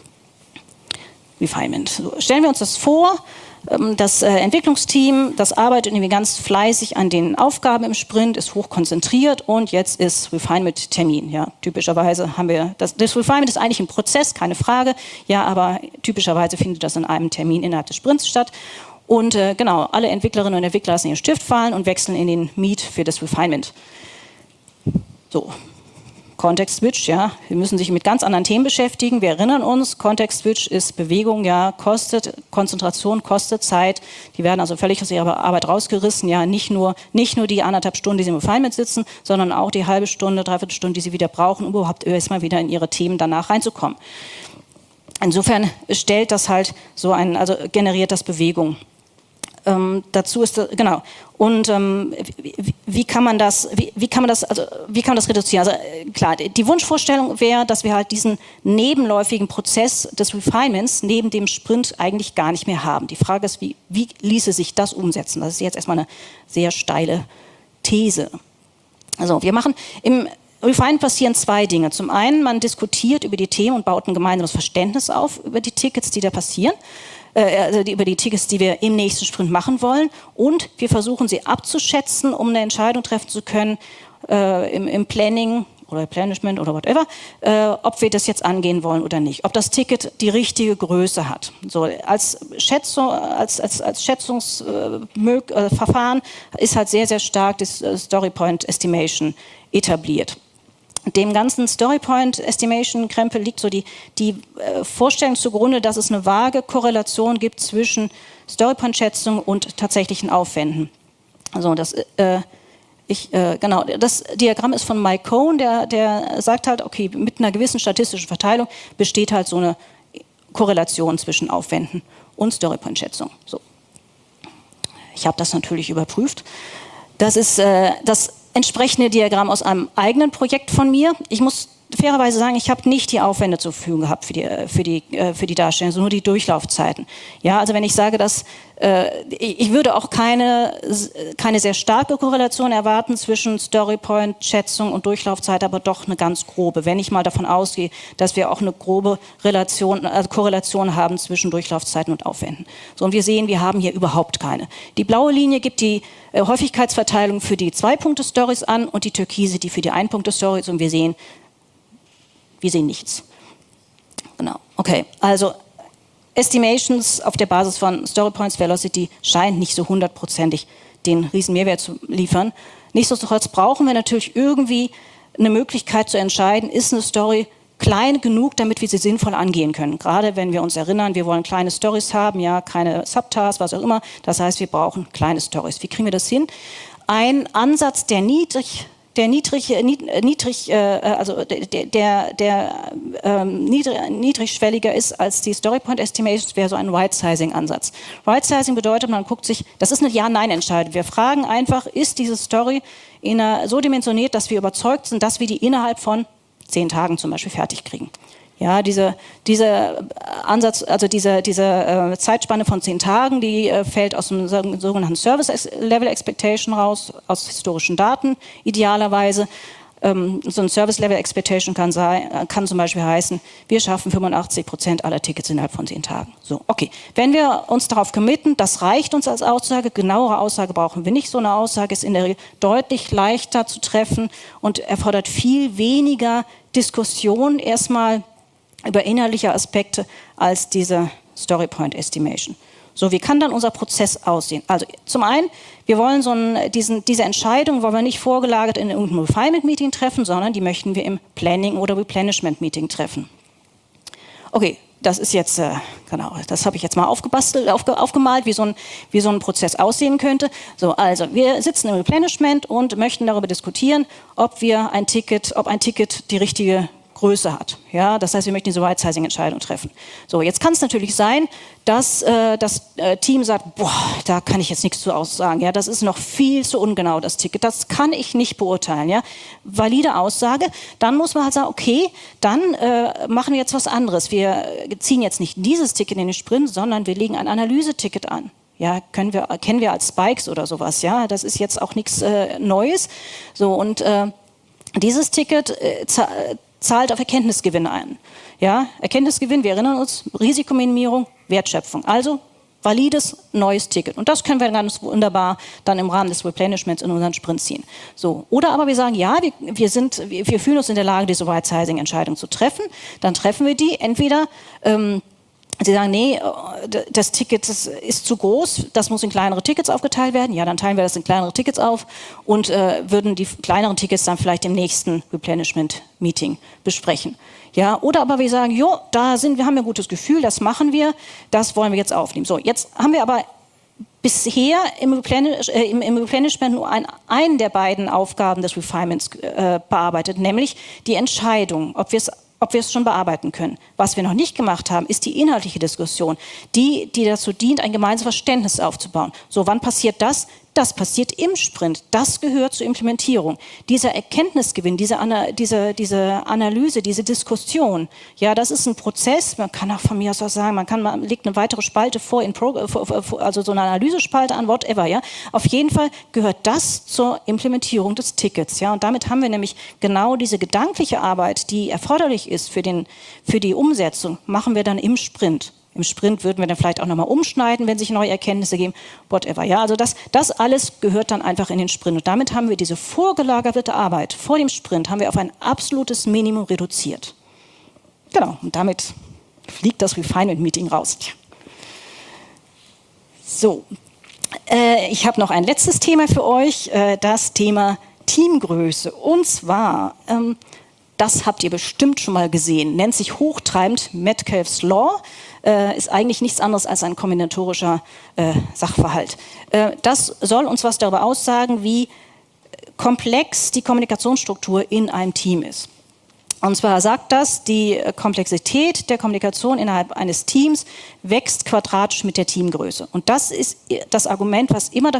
Refinement. So, stellen wir uns das vor, das Entwicklungsteam, das arbeitet irgendwie ganz fleißig an den Aufgaben im Sprint, ist hoch konzentriert und jetzt ist Refinement-Termin. Ja, typischerweise haben wir, das Refinement ist eigentlich ein Prozess, keine Frage, ja, aber typischerweise findet das in einem Termin innerhalb des Sprints statt. Und genau, alle Entwicklerinnen und Entwickler lassen ihren Stift fallen und wechseln in den Meet für das Refinement. So. Context-Switch, ja, wir müssen sich mit ganz anderen Themen beschäftigen. Wir erinnern uns, Context-Switch ist Bewegung, ja, kostet Konzentration, kostet Zeit. Die werden also völlig aus ihrer Arbeit rausgerissen, ja, nicht nur die 1,5 Stunden, die sie im Refinement sitzen, sondern auch die halbe Stunde, dreiviertel Stunde, die sie wieder brauchen, um überhaupt erstmal wieder in ihre Themen danach reinzukommen. Insofern stellt das halt also generiert das Bewegung. Dazu ist das, genau. Und wie kann man das reduzieren? Also klar, die Wunschvorstellung wäre, dass wir halt diesen nebenläufigen Prozess des Refinements neben dem Sprint eigentlich gar nicht mehr haben. Die Frage ist, wie ließe sich das umsetzen? Das ist jetzt erstmal eine sehr steile These. Also wir machen im Refinement passieren zwei Dinge. Zum einen, man diskutiert über die Themen und baut ein gemeinsames Verständnis auf über die Tickets, die da passieren. Also über die Tickets, die wir im nächsten Sprint machen wollen. Und wir versuchen sie abzuschätzen, um eine Entscheidung treffen zu können im Planning oder Planishment oder whatever, ob wir das jetzt angehen wollen oder nicht. Ob das Ticket die richtige Größe hat. So, als Schätzungsverfahren ist halt sehr, sehr stark das Story Point Estimation etabliert. Dem ganzen Storypoint-Estimation-Krempel liegt so die Vorstellung zugrunde, dass es eine vage Korrelation gibt zwischen Storypoint-Schätzung und tatsächlichen Aufwänden. Also genau, das Diagramm ist von Mike Cohn, der sagt halt, okay, mit einer gewissen statistischen Verteilung besteht halt so eine Korrelation zwischen Aufwänden und Storypoint-Schätzung. So. Ich habe das natürlich überprüft. Das ist das entsprechende Diagramm aus einem eigenen Projekt von mir. Ich muss fairerweise sagen, ich habe nicht die Aufwände zur Verfügung gehabt für die Darstellung, sondern nur die Durchlaufzeiten. Ja, also wenn ich sage, dass ich würde auch keine sehr starke Korrelation erwarten zwischen Storypoint-Schätzung und Durchlaufzeit, aber doch eine ganz grobe. Wenn ich mal davon ausgehe, dass wir auch eine grobe Korrelation haben zwischen Durchlaufzeiten und Aufwänden. So, und wir sehen, wir haben hier überhaupt keine. Die blaue Linie gibt die Häufigkeitsverteilung für die 2-Punkte-Stories an und die türkise die für die 1-Punkte-Stories, und wir sehen nichts. Genau, okay, also Estimations auf der Basis von Storypoints Velocity scheint nicht so 100%ig den riesen Mehrwert zu liefern. Nichtsdestotrotz brauchen wir natürlich irgendwie eine Möglichkeit zu entscheiden, ist eine Story klein genug, damit wir sie sinnvoll angehen können. Gerade wenn wir uns erinnern, wir wollen kleine Stories haben, ja, keine Subtasks, was auch immer. Das heißt, wir brauchen kleine Stories. Wie kriegen wir das hin? Ein Ansatz, der niedrigschwelliger ist als die Storypoint Estimations, wäre so ein Right-Sizing-Ansatz. Right-Sizing bedeutet, man guckt sich, das ist eine Ja-Nein-Entscheidung. Wir fragen einfach, ist diese Story so dimensioniert, dass wir überzeugt sind, dass wir die innerhalb von 10 Tagen zum Beispiel fertig kriegen. Ja, dieser Ansatz, also diese Zeitspanne von 10 Tagen, die fällt aus dem sogenannten Service Level Expectation raus, aus historischen Daten idealerweise. So ein Service Level Expectation kann zum Beispiel heißen, wir schaffen 85% aller Tickets innerhalb von 10 Tagen. So, okay. Wenn wir uns darauf committen, das reicht uns als Aussage, genauere Aussage brauchen wir nicht. So eine Aussage ist in der Regel deutlich leichter zu treffen und erfordert viel weniger Diskussion erstmal über inhaltliche Aspekte als diese Storypoint Estimation. So, wie kann dann unser Prozess aussehen? Also zum einen, wir wollen diese Entscheidung wollen wir nicht vorgelagert in irgendeinem Refinement-Meeting treffen, sondern die möchten wir im Planning- oder Replenishment-Meeting treffen. Okay, das ist jetzt, genau, das habe ich jetzt mal aufgemalt, wie so ein Prozess aussehen könnte. So, also wir sitzen im Replenishment und möchten darüber diskutieren, ob ein Ticket die richtige Größe hat. Ja, das heißt, wir möchten diese Right-Sizing-Entscheidung treffen. So, jetzt kann es natürlich sein, dass das Team sagt, boah, da kann ich jetzt nichts zu aussagen. Ja, das ist noch viel zu ungenau, das Ticket. Das kann ich nicht beurteilen. Ja, valide Aussage. Dann muss man halt sagen, okay, dann machen wir jetzt was anderes. Wir ziehen jetzt nicht dieses Ticket in den Sprint, sondern wir legen ein Analyseticket an. Ja, kennen wir als Spikes oder sowas. Ja, das ist jetzt auch nichts Neues. So, und dieses Ticket zahlt auf Erkenntnisgewinn ein. Ja, Erkenntnisgewinn, wir erinnern uns, Risikominimierung, Wertschöpfung. Also valides neues Ticket. Und das können wir ganz wunderbar dann im Rahmen des Replenishments in unseren Sprint ziehen. So. Oder aber wir sagen, ja, wir fühlen uns in der Lage, diese Right-Sizing-Entscheidung zu treffen. Dann treffen wir die entweder Sie sagen, nee, das Ticket ist zu groß, das muss in kleinere Tickets aufgeteilt werden. Ja, dann teilen wir das in kleinere Tickets auf und würden die kleineren Tickets dann vielleicht im nächsten Replenishment-Meeting besprechen. Ja, oder aber wir sagen, jo, wir haben ein gutes Gefühl, das machen wir, das wollen wir jetzt aufnehmen. So, jetzt haben wir aber bisher im Replenishment nur einen der beiden Aufgaben des Refinements bearbeitet, nämlich die Entscheidung, ob wir es schon bearbeiten können. Was wir noch nicht gemacht haben, ist die inhaltliche Diskussion, die dazu dient, ein gemeinsames Verständnis aufzubauen. So, wann passiert das? Das passiert im Sprint. Das gehört zur Implementierung. Dieser Erkenntnisgewinn, diese Analyse, diese Diskussion, ja, das ist ein Prozess. Man kann auch von mir aus sagen, man legt eine weitere Spalte vor, also so eine Analysespalte an, whatever, ja. Auf jeden Fall gehört das zur Implementierung des Tickets, ja. Und damit haben wir nämlich genau diese gedankliche Arbeit, die erforderlich ist für die Umsetzung, machen wir dann im Sprint. Im Sprint würden wir dann vielleicht auch nochmal umschneiden, wenn sich neue Erkenntnisse geben, whatever. Ja, also das alles gehört dann einfach in den Sprint. Und damit haben wir diese vorgelagerte Arbeit vor dem Sprint haben wir auf ein absolutes Minimum reduziert. Genau, und damit fliegt das Refinement-Meeting raus. So, ich habe noch ein letztes Thema für euch, das Thema Teamgröße. Und zwar, das habt ihr bestimmt schon mal gesehen, nennt sich hochtreibend Metcalfe's Law. Ist eigentlich nichts anderes als ein kombinatorischer Sachverhalt. Das soll uns was darüber aussagen, wie komplex die Kommunikationsstruktur in einem Team ist. Und zwar sagt das, die Komplexität der Kommunikation innerhalb eines Teams wächst quadratisch mit der Teamgröße. Und das ist das Argument, was immer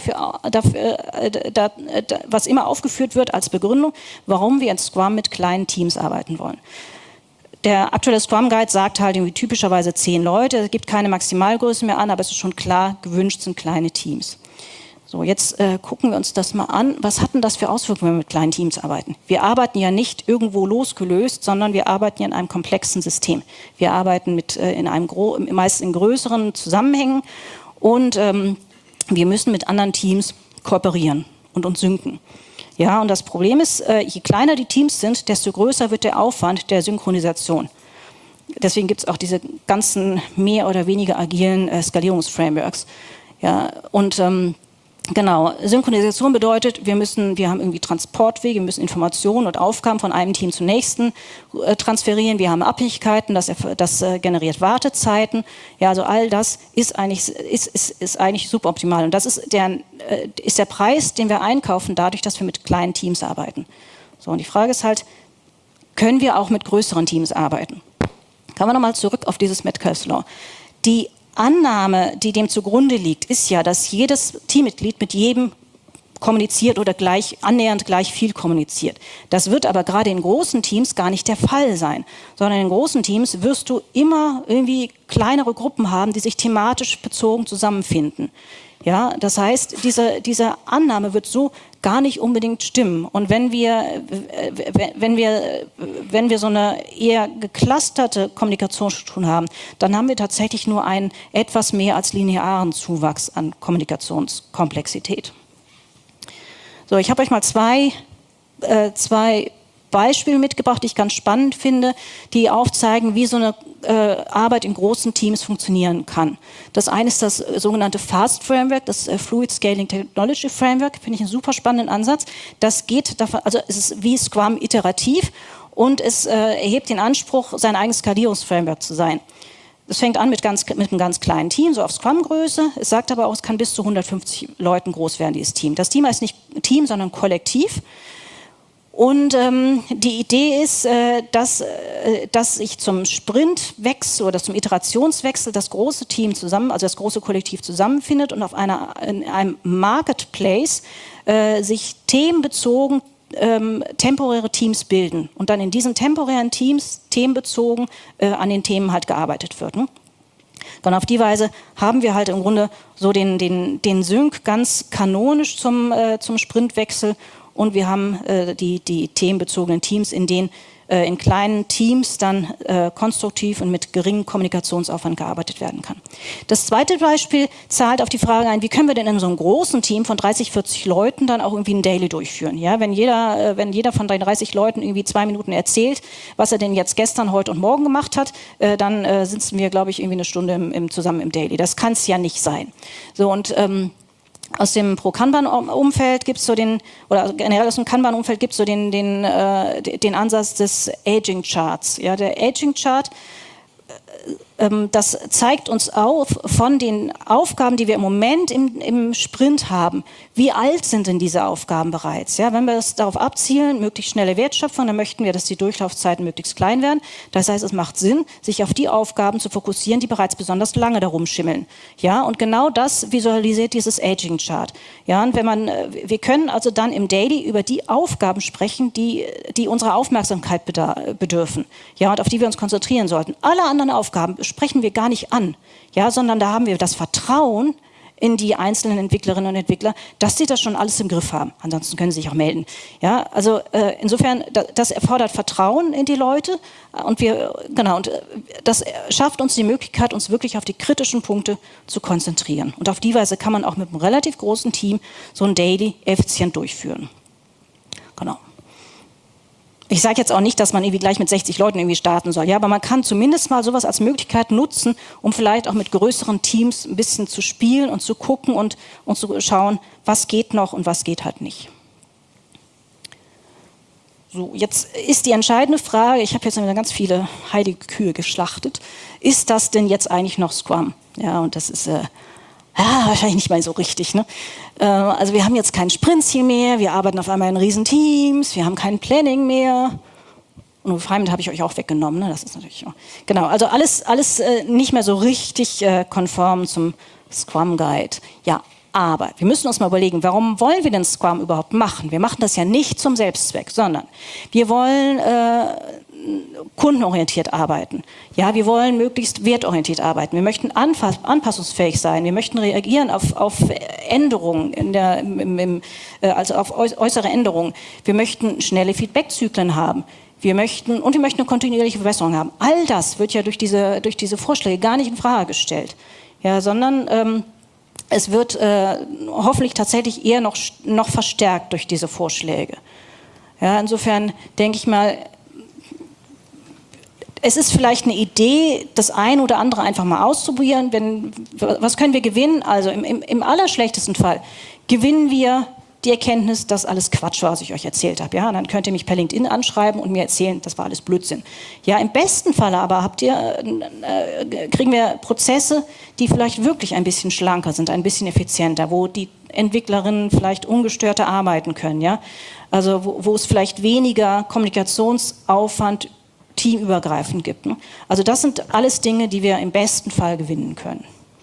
was immer aufgeführt wird als Begründung, warum wir in Scrum mit kleinen Teams arbeiten wollen. Der aktuelle Scrum Guide sagt halt irgendwie typischerweise 10 Leute. Es gibt keine Maximalgröße mehr an, aber es ist schon klar, gewünscht sind kleine Teams. So, jetzt gucken wir uns das mal an. Was hat denn das für Auswirkungen, wenn wir mit kleinen Teams arbeiten? Wir arbeiten ja nicht irgendwo losgelöst, sondern wir arbeiten ja in einem komplexen System. Wir arbeiten meist in größeren Zusammenhängen und wir müssen mit anderen Teams kooperieren und uns synken. Ja, und das Problem ist, je kleiner die Teams sind, desto größer wird der Aufwand der Synchronisation. Deswegen gibt es auch diese ganzen mehr oder weniger agilen Skalierungsframeworks. Ja, und genau, Synchronisation bedeutet, wir haben irgendwie Transportwege, wir müssen Informationen und Aufgaben von einem Team zum nächsten transferieren, wir haben Abhängigkeiten, das generiert Wartezeiten. Ja, also all das ist eigentlich suboptimal. Und das ist der Preis, den wir einkaufen, dadurch, dass wir mit kleinen Teams arbeiten. So, und die Frage ist halt, können wir auch mit größeren Teams arbeiten? Kommen wir nochmal zurück auf dieses Metcalfe's Law. Die Annahme, die dem zugrunde liegt, ist ja, dass jedes Teammitglied mit jedem kommuniziert oder annähernd gleich viel kommuniziert. Das wird aber gerade in großen Teams gar nicht der Fall sein, sondern in großen Teams wirst du immer irgendwie kleinere Gruppen haben, die sich thematisch bezogen zusammenfinden. Ja, das heißt, diese Annahme wird so gar nicht unbedingt stimmen. Und wenn wir so eine eher geclusterte Kommunikationsstruktur haben, dann haben wir tatsächlich nur einen etwas mehr als linearen Zuwachs an Kommunikationskomplexität. So, ich habe euch mal zwei Beispiele mitgebracht, die ich ganz spannend finde, die aufzeigen, wie so eine Arbeit in großen Teams funktionieren kann. Das eine ist das sogenannte FAST Framework, das Fluid Scaling Technology Framework, finde ich einen super spannenden Ansatz. Das geht davon, also es ist wie Scrum iterativ und es erhebt den Anspruch, sein eigenes Skalierungsframework zu sein. Es fängt an mit einem ganz kleinen Team, so auf Scrum-Größe. Es sagt aber auch, es kann bis zu 150 Leuten groß werden, dieses Team. Das Team heißt nicht Team, sondern Kollektiv. Und die Idee ist, dass sich zum Sprintwechsel oder zum Iterationswechsel das große Team zusammen, also das große Kollektiv zusammenfindet und in einem Marketplace sich themenbezogen temporäre Teams bilden und dann in diesen temporären Teams themenbezogen an den Themen halt gearbeitet wird. Ne? Und auf die Weise haben wir halt im Grunde so den Sync ganz kanonisch zum Sprintwechsel und wir haben die themenbezogenen Teams, in denen in kleinen Teams dann konstruktiv und mit geringem Kommunikationsaufwand gearbeitet werden kann. Das zweite Beispiel zahlt auf die Frage ein, wie können wir denn in so einem großen Team von 30, 40 Leuten dann auch irgendwie ein Daily durchführen? Ja, wenn jeder von den 30 Leuten irgendwie 2 Minuten erzählt, was er denn jetzt gestern, heute und morgen gemacht hat, dann sitzen wir, glaube ich, irgendwie eine Stunde zusammen im Daily. Das kann es ja nicht sein. So und aus dem Pro-Kanban-Umfeld gibt es so oder generell aus dem Kanban-Umfeld gibt es so den Ansatz des Aging-Charts. Ja, der Aging-Chart, das zeigt uns auf von den Aufgaben, die wir im Moment im Sprint haben. Wie alt sind denn diese Aufgaben bereits? Ja, wenn wir das darauf abzielen, möglichst schnelle Wertschöpfung, dann möchten wir, dass die Durchlaufzeiten möglichst klein werden. Das heißt, es macht Sinn, sich auf die Aufgaben zu fokussieren, die bereits besonders lange da rumschimmeln. Ja, und genau das visualisiert dieses Aging-Chart. Ja, und wir können also dann im Daily über die Aufgaben sprechen, die unserer Aufmerksamkeit bedürfen. Ja, und auf die wir uns konzentrieren sollten. Alle anderen Aufgaben sprechen wir gar nicht an, ja, sondern da haben wir das Vertrauen in die einzelnen Entwicklerinnen und Entwickler, dass sie das schon alles im Griff haben. Ansonsten können sie sich auch melden. Ja, also insofern, das erfordert Vertrauen in die Leute und das schafft uns die Möglichkeit, uns wirklich auf die kritischen Punkte zu konzentrieren. Und auf die Weise kann man auch mit einem relativ großen Team so ein Daily effizient durchführen. Genau. Ich sage jetzt auch nicht, dass man irgendwie gleich mit 60 Leuten irgendwie starten soll, ja, aber man kann zumindest mal sowas als Möglichkeit nutzen, um vielleicht auch mit größeren Teams ein bisschen zu spielen und zu gucken und zu schauen, was geht noch und was geht halt nicht. So, jetzt ist die entscheidende Frage, ich habe jetzt wieder ganz viele heilige Kühe geschlachtet, ist das denn jetzt eigentlich noch Scrum? Ja, und das ist wahrscheinlich nicht mal so richtig. Ne? Also wir haben jetzt kein Sprintziel mehr, wir arbeiten auf einmal in Riesenteams, wir haben kein Planning mehr. Und Refinement habe ich euch auch weggenommen. Ne? Das ist natürlich auch, genau, also alles nicht mehr so richtig konform zum Scrum Guide. Ja, aber wir müssen uns mal überlegen, warum wollen wir denn Scrum überhaupt machen? Wir machen das ja nicht zum Selbstzweck, sondern wir wollen kundenorientiert arbeiten. Ja, wir wollen möglichst wertorientiert arbeiten. Wir möchten anpassungsfähig sein. Wir möchten reagieren auf Änderungen, also auf äußere Änderungen. Wir möchten schnelle Feedbackzyklen haben. Wir möchten eine kontinuierliche Verbesserung haben. All das wird ja durch diese Vorschläge gar nicht in Frage gestellt. Ja, sondern es wird hoffentlich tatsächlich eher noch verstärkt durch diese Vorschläge. Ja, insofern denke ich mal, es ist vielleicht eine Idee, das eine oder andere einfach mal auszuprobieren. Was können wir gewinnen? Also im allerschlechtesten Fall gewinnen wir die Erkenntnis, dass alles Quatsch war, was ich euch erzählt habe. Ja, dann könnt ihr mich per LinkedIn anschreiben und mir erzählen, das war alles Blödsinn. Ja, im besten Fall aber kriegen wir Prozesse, die vielleicht wirklich ein bisschen schlanker sind, ein bisschen effizienter, wo die Entwicklerinnen vielleicht ungestörter arbeiten können. Ja, also wo es vielleicht weniger Kommunikationsaufwand teamübergreifend gibt. Ne? Also das sind alles Dinge, die wir im besten Fall gewinnen können.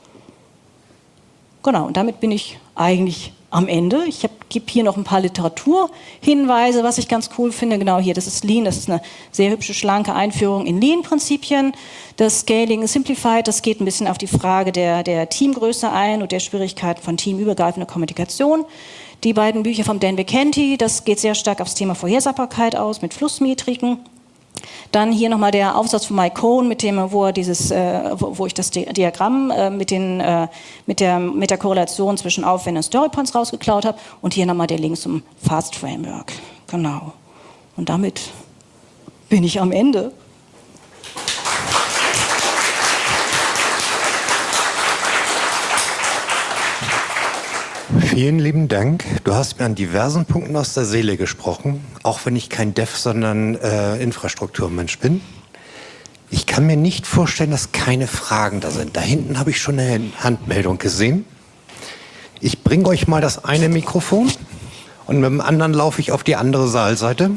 Genau, und damit bin ich eigentlich am Ende. Ich gebe hier noch ein paar Literaturhinweise, was ich ganz cool finde. Genau hier, das ist Lean, das ist eine sehr hübsche, schlanke Einführung in Lean-Prinzipien. Das Scaling Simplified, das geht ein bisschen auf die Frage der Teamgröße ein und der Schwierigkeiten von teamübergreifender Kommunikation. Die beiden Bücher von Dan Vicenty, das geht sehr stark aufs Thema Vorhersagbarkeit aus, mit Flussmetriken. Dann hier nochmal der Aufsatz von Mike Cohn, wo ich das Diagramm mit der Korrelation zwischen Aufwänden und Storypoints rausgeklaut habe. Und hier nochmal der Link zum Fast Framework. Genau. Und damit bin ich am Ende. Vielen lieben Dank. Du hast mir an diversen Punkten aus der Seele gesprochen, auch wenn ich kein Dev, sondern Infrastrukturmensch bin. Ich kann mir nicht vorstellen, dass keine Fragen da sind. Da hinten habe ich schon eine Handmeldung gesehen. Ich bringe euch mal das eine Mikrofon und mit dem anderen laufe ich auf die andere Saalseite.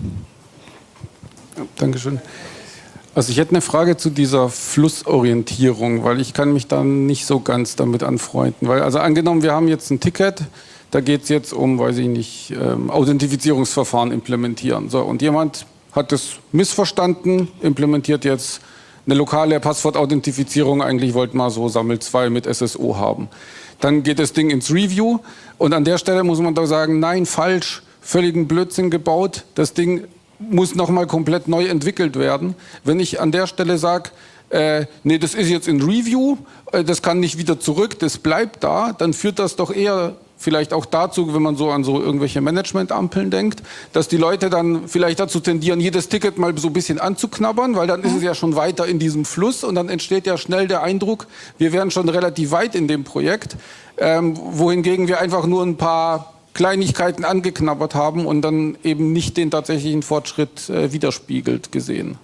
Ja, Dankeschön. Also ich hätte eine Frage zu dieser Flussorientierung, weil ich kann mich da nicht so ganz damit anfreunden. Weil, also angenommen, wir haben jetzt ein Ticket, da geht es jetzt um, weiß ich nicht, Authentifizierungsverfahren implementieren. So, und jemand hat das missverstanden, implementiert jetzt eine lokale Passwort-Authentifizierung. Eigentlich wollten wir so Sammel 2 mit SSO haben. Dann geht das Ding ins Review und an der Stelle muss man da sagen, nein, falsch, völligen Blödsinn gebaut. Das Ding muss nochmal komplett neu entwickelt werden. Wenn ich an der Stelle sage, nee, das ist jetzt in Review, das kann nicht wieder zurück, das bleibt da, dann führt das doch eher vielleicht auch dazu, wenn man so an so irgendwelche Managementampeln denkt, dass die Leute dann vielleicht dazu tendieren, jedes Ticket mal so ein bisschen anzuknabbern, weil dann ist es ja schon weiter in diesem Fluss und dann entsteht ja schnell der Eindruck, wir wären schon relativ weit in dem Projekt, wohingegen wir einfach nur ein paar Kleinigkeiten angeknabbert haben und dann eben nicht den tatsächlichen Fortschritt widerspiegelt sehen.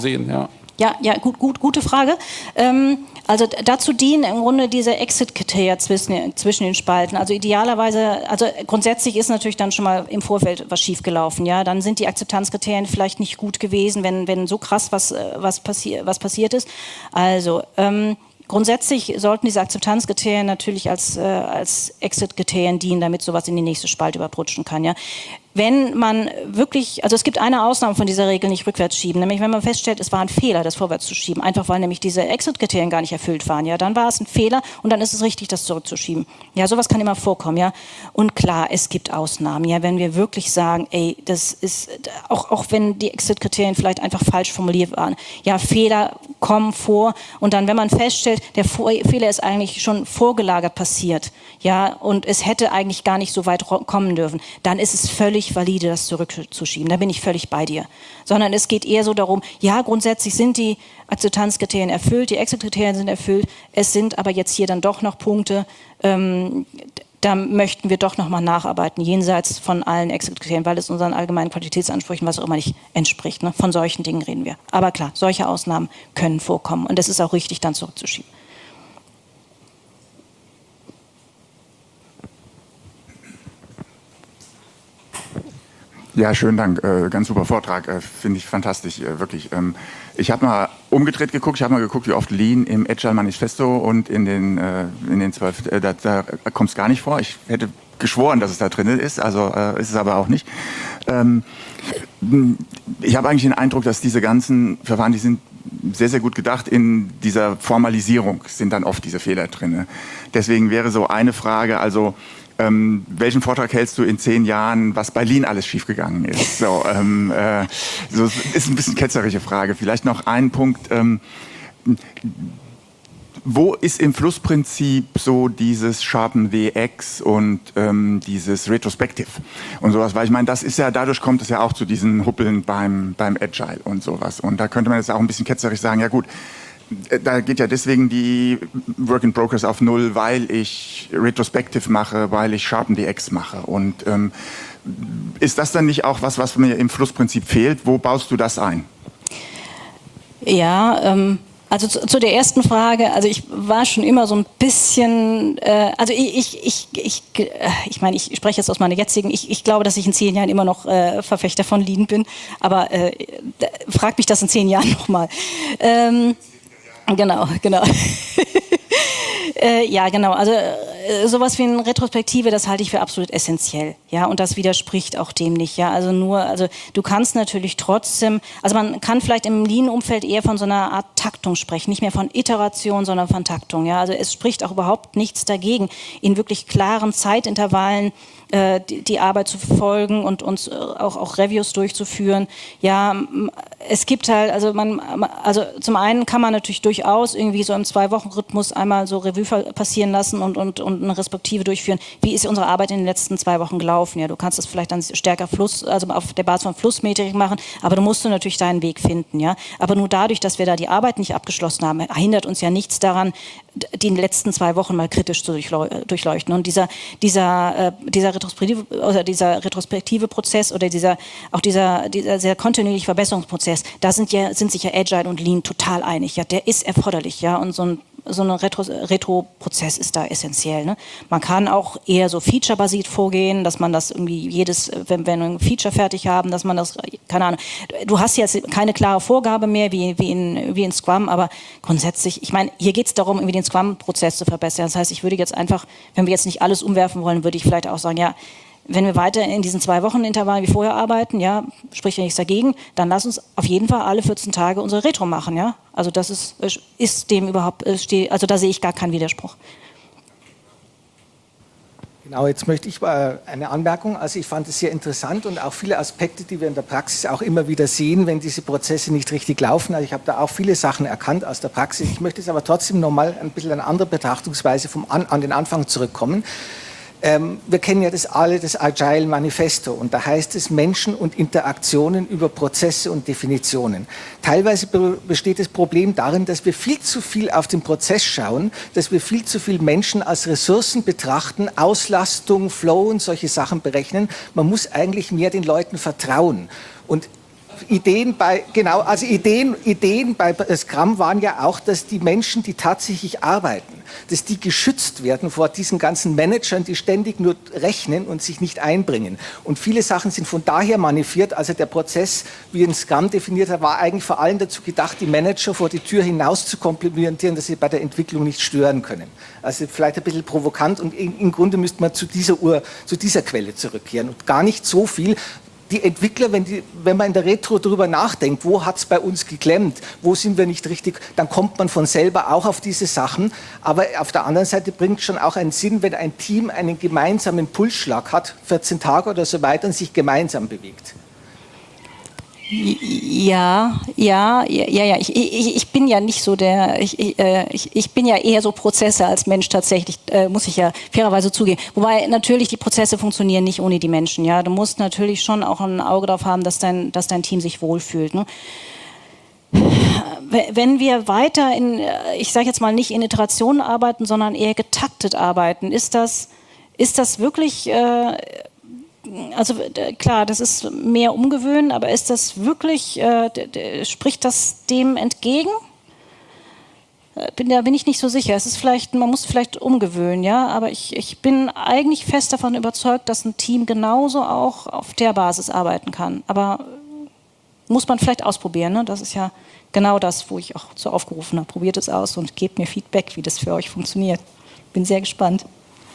Ja, gute Frage. Also dazu dienen im Grunde diese Exit-Kriterien zwischen den Spalten. Also idealerweise, also grundsätzlich ist natürlich dann schon mal im Vorfeld was schiefgelaufen. Ja, dann sind die Akzeptanzkriterien vielleicht nicht gut gewesen, wenn so krass was passiert ist. Also grundsätzlich sollten diese Akzeptanzkriterien natürlich als Exit-Kriterien dienen, damit sowas in die nächste Spalte überrutschen kann. Ja. Wenn man wirklich, also es gibt eine Ausnahme von dieser Regel, nicht rückwärts schieben, nämlich wenn man feststellt, es war ein Fehler, das vorwärts zu schieben, einfach weil nämlich diese Exit-Kriterien gar nicht erfüllt waren, ja, dann war es ein Fehler und dann ist es richtig, das zurückzuschieben. Ja, sowas kann immer vorkommen, ja. Und klar, es gibt Ausnahmen, ja, wenn wir wirklich sagen, ey, das ist, auch wenn die Exit-Kriterien vielleicht einfach falsch formuliert waren, ja, Fehler kommen vor und dann, wenn man feststellt, der Fehler ist eigentlich schon vorgelagert passiert, ja, und es hätte eigentlich gar nicht so weit kommen dürfen, dann ist es völlig valide, das zurückzuschieben. Da bin ich völlig bei dir. Sondern es geht eher so darum, ja, grundsätzlich sind die Akzeptanzkriterien erfüllt, die Exit-Kriterien sind erfüllt, es sind aber jetzt hier dann doch noch Punkte, da möchten wir doch nochmal nacharbeiten, jenseits von allen Exit-Kriterien, weil es unseren allgemeinen Qualitätsansprüchen, was auch immer, nicht entspricht. Ne? Von solchen Dingen reden wir. Aber klar, solche Ausnahmen können vorkommen und es ist auch richtig, dann zurückzuschieben. Ja, schönen Dank. Ganz super Vortrag. Finde ich fantastisch, wirklich. Ich habe mal umgedreht geguckt. Ich habe mal geguckt, wie oft Lean im Agile Manifesto und in den 12, da kommt es gar nicht vor. Ich hätte geschworen, dass es da drin ist, also ist es aber auch nicht. Ich habe eigentlich den Eindruck, dass diese ganzen Verfahren, die sind sehr, sehr gut gedacht. In dieser Formalisierung sind dann oft diese Fehler drin. Deswegen wäre so eine Frage, also welchen Vortrag hältst du in 10 Jahren, was bei Lean alles schiefgegangen ist? So ist ein bisschen ketzerische Frage. Vielleicht noch ein Punkt. Wo ist im Flussprinzip so dieses Sharpen WX und dieses Retrospective und sowas? Weil ich meine, das ist ja, dadurch kommt es ja auch zu diesen Huppeln beim Agile und sowas. Und da könnte man jetzt auch ein bisschen ketzerisch sagen, ja gut, da geht ja deswegen die Work in Progress auf 0, weil ich Retrospective mache, weil ich Sharpen DX mache. Und ist das dann nicht auch was mir im Flussprinzip fehlt? Wo baust du das ein? Ja, also zu der ersten Frage, also ich war schon immer so ein bisschen, also ich meine, ich spreche jetzt aus meiner jetzigen, ich glaube, dass ich in 10 Jahren immer noch Verfechter von Lean bin, aber frag mich das in 10 Jahren nochmal. Genau. Ja, genau. Also sowas wie eine Retrospektive, das halte ich für absolut essentiell. Ja, und das widerspricht auch dem nicht. Ja, also du kannst natürlich trotzdem, also man kann vielleicht im Lean-Umfeld eher von so einer Art Taktung sprechen, nicht mehr von Iteration, sondern von Taktung. Ja, also es spricht auch überhaupt nichts dagegen, in wirklich klaren Zeitintervallen die Arbeit zu verfolgen und uns auch Reviews durchzuführen. Ja, es gibt halt, also zum einen kann man natürlich durchaus irgendwie so im 2-Wochen-Rhythmus einmal so Revue passieren lassen und und eine Respektive durchführen. Wie ist unsere Arbeit in den letzten 2 Wochen gelaufen? Ja, du kannst das vielleicht dann stärker also auf der Basis von Flussmetrik machen, aber du musst natürlich deinen Weg finden. Ja? Aber nur dadurch, dass wir da die Arbeit nicht abgeschlossen haben, hindert uns ja nichts daran, die letzten 2 Wochen mal kritisch zu durchleuchten. Und dieser retrospektive Prozess oder dieser sehr kontinuierliche Verbesserungsprozess, da sind sich ja Agile und Lean total einig. Ja, der ist erforderlich, ja, und so ein Retro-Prozess ist da essentiell. Ne? Man kann auch eher so feature-basiert vorgehen, dass man das irgendwie wenn wir ein Feature fertig haben, dass man das, keine Ahnung, du hast jetzt keine klare Vorgabe mehr wie in Scrum, aber grundsätzlich, ich meine, hier geht es darum, irgendwie den Scrum-Prozess zu verbessern. Das heißt, ich würde jetzt einfach, wenn wir jetzt nicht alles umwerfen wollen, würde ich vielleicht auch sagen, ja, wenn wir weiter in diesen 2 Wochen-Intervallen wie vorher arbeiten, ja, spricht ja nichts dagegen, dann lass uns auf jeden Fall alle 14 Tage unsere Retro machen, ja. Also das ist dem überhaupt, also da sehe ich gar keinen Widerspruch. Genau, jetzt möchte ich eine Anmerkung. Also ich fand es sehr interessant und auch viele Aspekte, die wir in der Praxis auch immer wieder sehen, wenn diese Prozesse nicht richtig laufen. Also ich habe da auch viele Sachen erkannt aus der Praxis. Ich möchte jetzt aber trotzdem nochmal ein bisschen eine andere Betrachtungsweise an den Anfang zurückkommen. Wir kennen ja das Agile Manifesto und da heißt es Menschen und Interaktionen über Prozesse und Definitionen. Teilweise besteht das Problem darin, dass wir viel zu viel auf den Prozess schauen, dass wir viel zu viel Menschen als Ressourcen betrachten, Auslastung, Flow und solche Sachen berechnen. Man muss eigentlich mehr den Leuten vertrauen. Und Ideen bei Scrum waren ja auch, dass die Menschen, die tatsächlich arbeiten, dass die geschützt werden vor diesen ganzen Managern, die ständig nur rechnen und sich nicht einbringen. Und viele Sachen sind von daher manifiert, also der Prozess, wie ein Scrum definiert hat, war eigentlich vor allem dazu gedacht, die Manager vor die Tür hinaus zu komplimentieren, dass sie bei der Entwicklung nicht stören können. Also vielleicht ein bisschen provokant und im Grunde müsste man zu dieser Quelle zurückkehren und gar nicht so viel. Die Entwickler, wenn man in der Retro darüber nachdenkt, wo hat es bei uns geklemmt, wo sind wir nicht richtig, dann kommt man von selber auch auf diese Sachen. Aber auf der anderen Seite bringt es schon auch einen Sinn, wenn ein Team einen gemeinsamen Pulsschlag hat, 14 Tage oder so weiter, und sich gemeinsam bewegt. Ja. Ich bin ja nicht so ich bin ja eher so Prozesse als Mensch tatsächlich, muss ich ja fairerweise zugeben. Wobei natürlich die Prozesse funktionieren nicht ohne die Menschen. Ja, du musst natürlich schon auch ein Auge darauf haben, dass dein Team sich wohlfühlt. Ne? Wenn wir weiter ich sage jetzt mal nicht in Iterationen arbeiten, sondern eher getaktet arbeiten, ist das wirklich also klar, das ist mehr Umgewöhnen, aber ist das wirklich, spricht das dem entgegen? Da bin ich nicht so sicher. Es ist man muss vielleicht umgewöhnen, ja, aber ich bin eigentlich fest davon überzeugt, dass ein Team genauso auch auf der Basis arbeiten kann. Aber muss man vielleicht ausprobieren, ne? Das ist ja genau das, wo ich auch so aufgerufen habe. Probiert es aus und gebt mir Feedback, wie das für euch funktioniert. Bin sehr gespannt.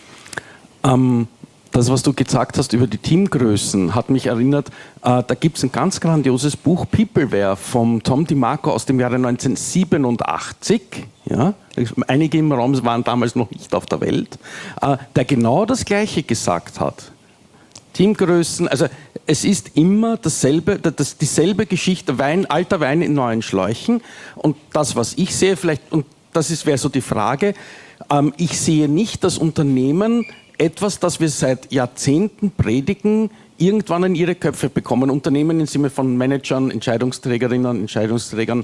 Das, was du gesagt hast über die Teamgrößen, hat mich erinnert, da gibt es ein ganz grandioses Buch, Peopleware, vom Tom DiMarco aus dem Jahre 1987. Ja? Einige im Raum waren damals noch nicht auf der Welt, der genau das Gleiche gesagt hat. Teamgrößen, also es ist immer dieselbe Geschichte, alter Wein in neuen Schläuchen. Und das, was ich sehe, und das wäre so die Frage, ich sehe nicht das Unternehmen, etwas, das wir seit Jahrzehnten predigen, irgendwann in ihre Köpfe bekommen. Unternehmen im Sinne von Managern, Entscheidungsträgerinnen, Entscheidungsträgern.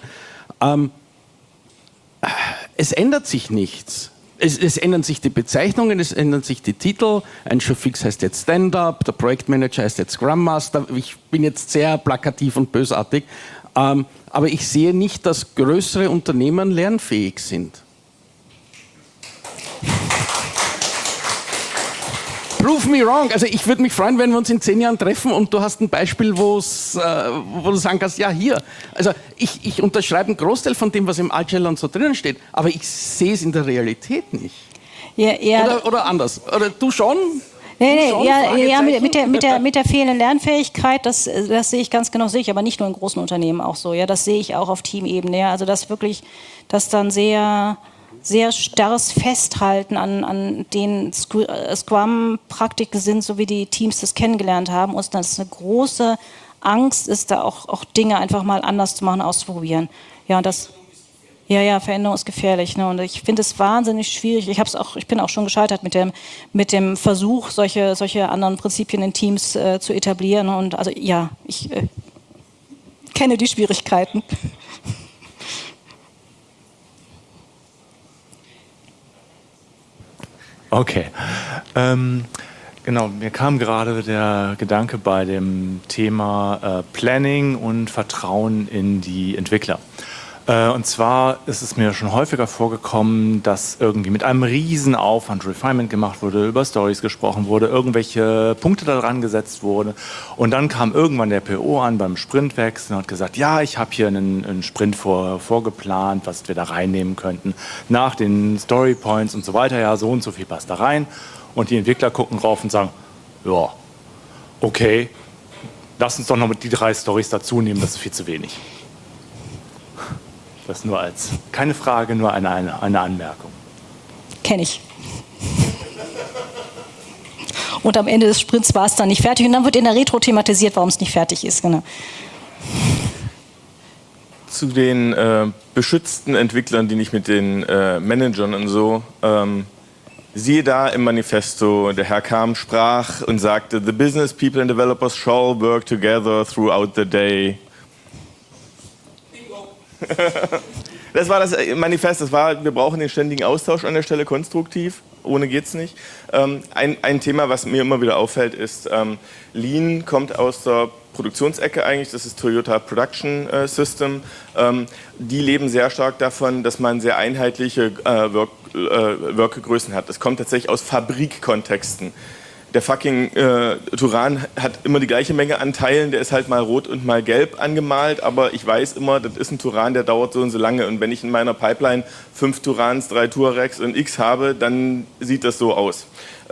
Es ändert sich nichts. Es ändern sich die Bezeichnungen, es ändern sich die Titel. Ein Chauffix heißt jetzt Stand-Up, der Projektmanager heißt jetzt Scrum Master. Ich bin jetzt sehr plakativ und bösartig. Aber ich sehe nicht, dass größere Unternehmen lernfähig sind. Prove me wrong. Also ich würde mich freuen, wenn wir uns in 10 Jahren treffen und du hast ein Beispiel, wo du sagen kannst, ja hier. Also ich unterschreibe einen Großteil von dem, was im Agile und so drinnen steht, aber ich sehe es in der Realität nicht. Ja. Oder anders. Oder du schon? Nee, mit der fehlenden Lernfähigkeit, das sehe ich ganz genau, sehe ich aber nicht nur in großen Unternehmen auch so. Ja, das sehe ich auch auf Teamebene. Ja, also das dann sehr starres Festhalten an den Scrum-Praktiken sind, so wie die Teams das kennengelernt haben. Und dass eine große Angst ist, da auch Dinge einfach mal anders zu machen, auszuprobieren. Ja, und das... Ja, Veränderung ist gefährlich. Ne? Und ich finde es wahnsinnig schwierig. Ich bin auch schon gescheitert mit dem Versuch, solche anderen Prinzipien in Teams zu etablieren. Und also ja, ich kenne die Schwierigkeiten. Okay. Genau, mir kam gerade der Gedanke bei dem Thema Planning und Vertrauen in die Entwickler. Und zwar ist es mir schon häufiger vorgekommen, dass irgendwie mit einem riesen Aufwand Refinement gemacht wurde, über Stories gesprochen wurde, irgendwelche Punkte daran gesetzt wurde. Und dann kam irgendwann der PO an beim Sprintwechsel und hat gesagt, ja, ich habe hier einen Sprint vorgeplant, was wir da reinnehmen könnten. Nach den Storypoints und so weiter, ja, so und so viel passt da rein. Und die Entwickler gucken rauf und sagen, ja, okay, lass uns doch noch die 3 Storys dazu nehmen, das ist viel zu wenig. Das nur als, keine Frage, nur eine Anmerkung. Kenne ich. Und am Ende des Sprints war es dann nicht fertig. Und dann wird in der Retro thematisiert, warum es nicht fertig ist. Genau. Zu den beschützten Entwicklern, die nicht mit den Managern und so, siehe da im Manifesto, der Herr Kam sprach und sagte, the business people and developers shall work together throughout the day. Das war das Manifest, wir brauchen den ständigen Austausch an der Stelle konstruktiv, ohne geht's nicht. Ein Thema, was mir immer wieder auffällt, ist, Lean kommt aus der Produktionsecke eigentlich, das ist Toyota Production System. Die leben sehr stark davon, dass man sehr einheitliche Workgrößen hat. Das kommt tatsächlich aus Fabrikkontexten. Der fucking Turan hat immer die gleiche Menge an Teilen, der ist halt mal rot und mal gelb angemalt, aber ich weiß immer, das ist ein Turan, der dauert so und so lange. Und wenn ich in meiner Pipeline 5 Turans, 3 Tuaregs und X habe, dann sieht das so aus.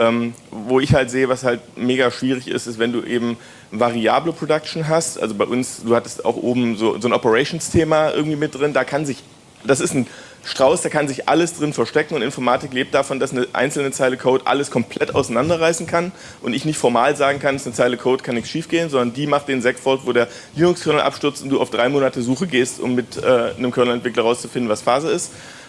Wo ich halt sehe, was halt mega schwierig ist, ist, wenn du eben variable Production hast, also bei uns, du hattest auch oben so ein Operations-Thema irgendwie mit drin, das ist ein Strauß, da kann sich alles drin verstecken und Informatik lebt davon, dass eine einzelne Zeile Code alles komplett auseinanderreißen kann und ich nicht formal sagen kann, es ist eine Zeile Code, kann nichts schief gehen, sondern die macht den Segfault, wo der Linux-Kernel abstürzt und du auf 3 Monate Suche gehst, um mit einem Kernel-Entwickler rauszufinden, was Phase ist.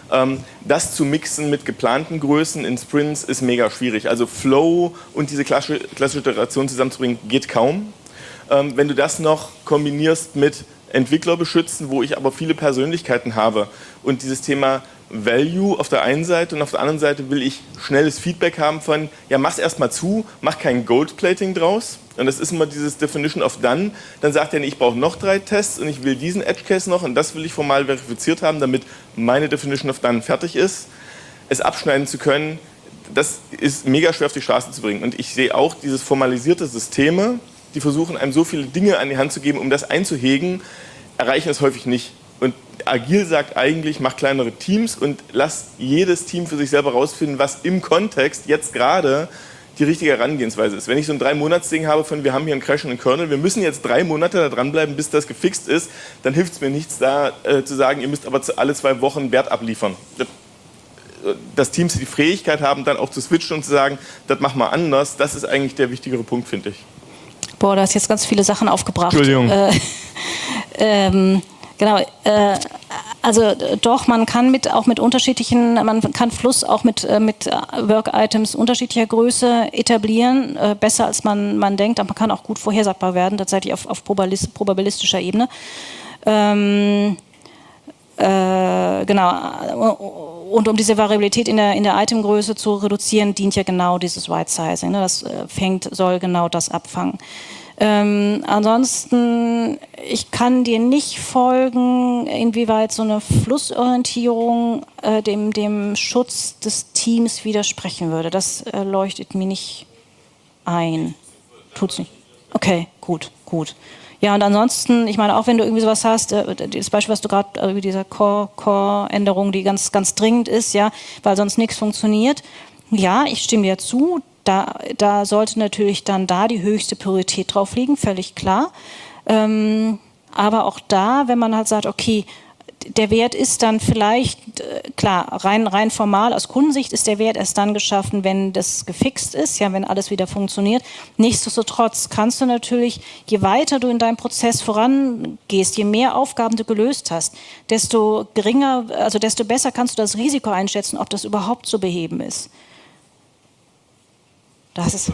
Das zu mixen mit geplanten Größen in Sprints ist mega schwierig. Also Flow und diese klassische Iteration zusammenzubringen, geht kaum. Wenn du das noch kombinierst mit Entwickler beschützen, wo ich aber viele Persönlichkeiten habe und dieses Thema Value auf der einen Seite und auf der anderen Seite will ich schnelles Feedback haben von, ja, mach's erstmal zu, mach kein Goldplating draus. Und das ist immer dieses Definition of Done. Dann sagt er, nee, ich brauche noch 3 Tests und ich will diesen Edge Case noch und das will ich formal verifiziert haben, damit meine Definition of Done fertig ist. Es abschneiden zu können, das ist mega schwer auf die Straße zu bringen. Und ich sehe auch dieses formalisierte Systeme, die versuchen, einem so viele Dinge an die Hand zu geben, um das einzuhegen, erreichen es häufig nicht. Und Agil sagt eigentlich, mach kleinere Teams und lass jedes Team für sich selber rausfinden, was im Kontext jetzt gerade die richtige Herangehensweise ist. Wenn ich so ein 3-Monats-Ding habe von, wir haben hier einen Crash und einen Kernel, wir müssen jetzt 3 Monate da dranbleiben, bis das gefixt ist, dann hilft es mir nichts da zu sagen, ihr müsst aber alle 2 Wochen Wert abliefern. Dass Teams die Fähigkeit haben, dann auch zu switchen und zu sagen, das machen wir anders, das ist eigentlich der wichtigere Punkt, finde ich. Boah, da hast jetzt ganz viele Sachen aufgebracht. Entschuldigung. Genau. Also doch, man kann man kann Fluss auch mit Work-Items unterschiedlicher Größe etablieren, besser als man denkt, aber man kann auch gut vorhersagbar werden, tatsächlich auf probabilistischer Ebene. Genau. Und um diese Variabilität in der Itemgröße zu reduzieren, dient ja genau dieses Right-Sizing. Ne? Das soll genau das abfangen. Ansonsten, ich kann dir nicht folgen, inwieweit so eine Flussorientierung dem Schutz des Teams widersprechen würde. Das leuchtet mir nicht ein. Tut's nicht. Okay, gut. Ja, und ansonsten, ich meine, auch wenn du irgendwie sowas hast, das Beispiel, was du gerade über diese Core-Änderung, die ganz, ganz dringend ist, ja, weil sonst nichts funktioniert. Ja, ich stimme dir zu. Da sollte natürlich dann die höchste Priorität drauf liegen, völlig klar. Aber auch da, wenn man halt sagt, okay, der Wert ist dann vielleicht, klar, rein formal aus Kundensicht ist der Wert erst dann geschaffen, wenn das gefixt ist, ja, wenn alles wieder funktioniert. Nichtsdestotrotz kannst du natürlich, je weiter du in deinem Prozess vorangehst, je mehr Aufgaben du gelöst hast, desto geringer, also desto besser kannst du das Risiko einschätzen, ob das überhaupt zu beheben ist. Das ist...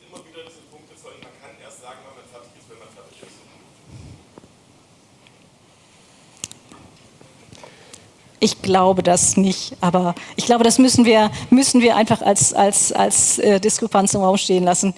Ich glaube das nicht, aber ich glaube, das müssen wir einfach als Diskrepanz im Raum stehen lassen.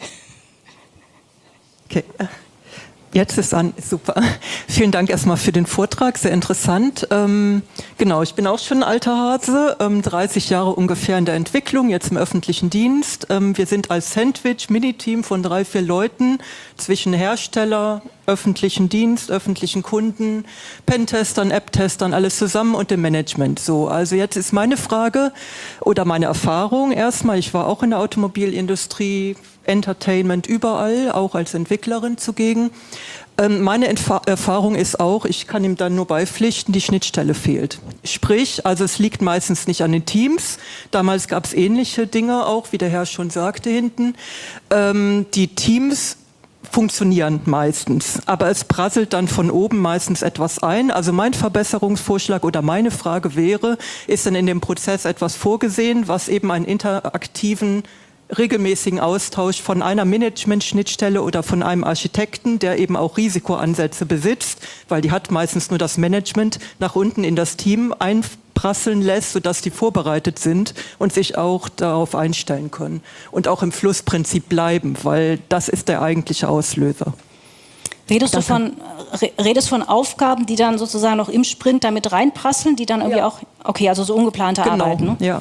Okay. Jetzt ist an, super. Vielen Dank erstmal für den Vortrag, sehr interessant. Genau, ich bin auch schon ein alter Hase, 30 Jahre ungefähr in der Entwicklung, jetzt im öffentlichen Dienst. Wir sind als Sandwich, Miniteam von 3-4 Leuten zwischen Hersteller, öffentlichen Dienst, öffentlichen Kunden, Pentestern, App-Testern, alles zusammen und dem Management. So, also jetzt ist meine Frage oder meine Erfahrung erstmal, ich war auch in der Automobilindustrie, Entertainment überall, auch als Entwicklerin zugegen. Meine Erfahrung ist auch, ich kann ihm dann nur beipflichten, die Schnittstelle fehlt. Sprich, also es liegt meistens nicht an den Teams. Damals gab es ähnliche Dinge auch, wie der Herr schon sagte hinten. Die Teams funktionieren meistens, aber es prasselt dann von oben meistens etwas ein. Also mein Verbesserungsvorschlag oder meine Frage wäre, ist denn in dem Prozess etwas vorgesehen, was eben einen interaktiven regelmäßigen Austausch von einer Management-Schnittstelle oder von einem Architekten, der eben auch Risikoansätze besitzt, weil die hat meistens nur das Management, nach unten in das Team einprasseln lässt, sodass die vorbereitet sind und sich auch darauf einstellen können und auch im Flussprinzip bleiben, weil das ist der eigentliche Auslöser. Redest du von Aufgaben, die dann sozusagen noch im Sprint damit reinprasseln, die dann irgendwie auch, okay, also so ungeplante Arbeiten, ne? Ja.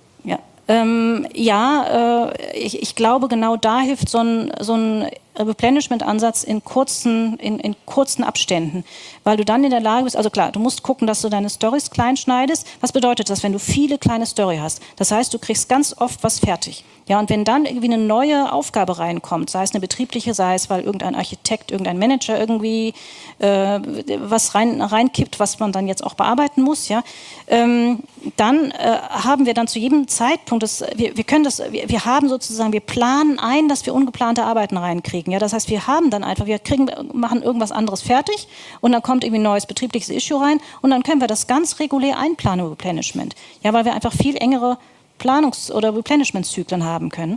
Ich glaube, genau da hilft so ein Replenishment-Ansatz in kurzen Abständen, weil du dann in der Lage bist, also klar, du musst gucken, dass du deine Storys klein schneidest. Was bedeutet das, wenn du viele kleine Story hast? Das heißt, du kriegst ganz oft was fertig. Ja, und wenn dann irgendwie eine neue Aufgabe reinkommt, sei es eine betriebliche, sei es, weil irgendein Architekt, irgendein Manager irgendwie was reinkippt, was man dann jetzt auch bearbeiten muss, ja, dann haben wir dann zu jedem Zeitpunkt, wir haben sozusagen, wir planen ein, dass wir ungeplante Arbeiten reinkriegen. Ja, das heißt, wir haben dann einfach, machen irgendwas anderes fertig und dann kommt irgendwie ein neues betriebliches Issue rein und dann können wir das ganz regulär einplanen über Replenishment. Ja, weil wir einfach viel engere Planungs- oder Replenishment-Zyklen haben können.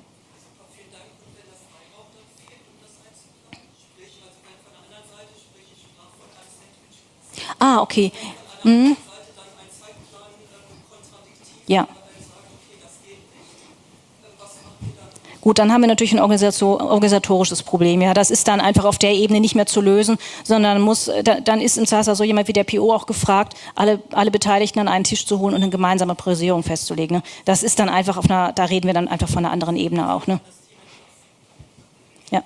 Ah, okay. Mhm. Ja. Gut, dann haben wir natürlich ein organisatorisches Problem. Ja, das ist dann einfach auf der Ebene nicht mehr zu lösen, sondern dann ist im Zweifel so jemand wie der PO auch gefragt, alle Beteiligten an einen Tisch zu holen und eine gemeinsame Priorisierung festzulegen. Ne? Das ist dann einfach da reden wir dann einfach von einer anderen Ebene auch. Ne? Ja.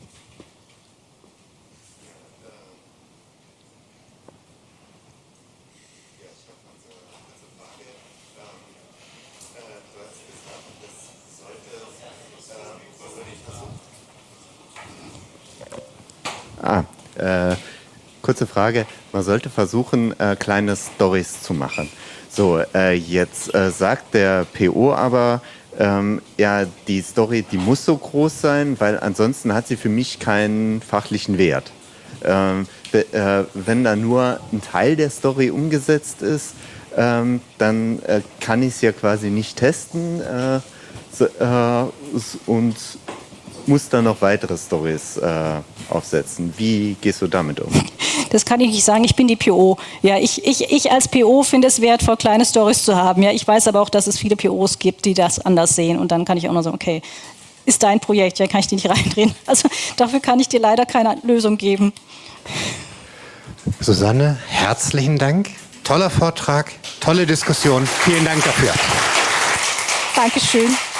Kurze Frage. Man sollte versuchen, kleine Storys zu machen. So, jetzt sagt der PO aber, ja, die Story, die muss so groß sein, weil ansonsten hat sie für mich keinen fachlichen Wert. Wenn da nur ein Teil der Story umgesetzt ist, dann kann ich es ja quasi nicht testen und muss dann noch weitere Storys aufsetzen. Wie gehst du damit um? Das kann ich nicht sagen, ich bin die PO. Ja, ich als PO finde es wertvoll, kleine Storys zu haben. Ja, ich weiß aber auch, dass es viele POs gibt, die das anders sehen. Und dann kann ich auch nur sagen, okay, ist dein Projekt, ja, kann ich dir nicht reindrehen. Also dafür kann ich dir leider keine Lösung geben. Susanne, herzlichen Dank. Toller Vortrag, tolle Diskussion. Vielen Dank dafür. Dankeschön.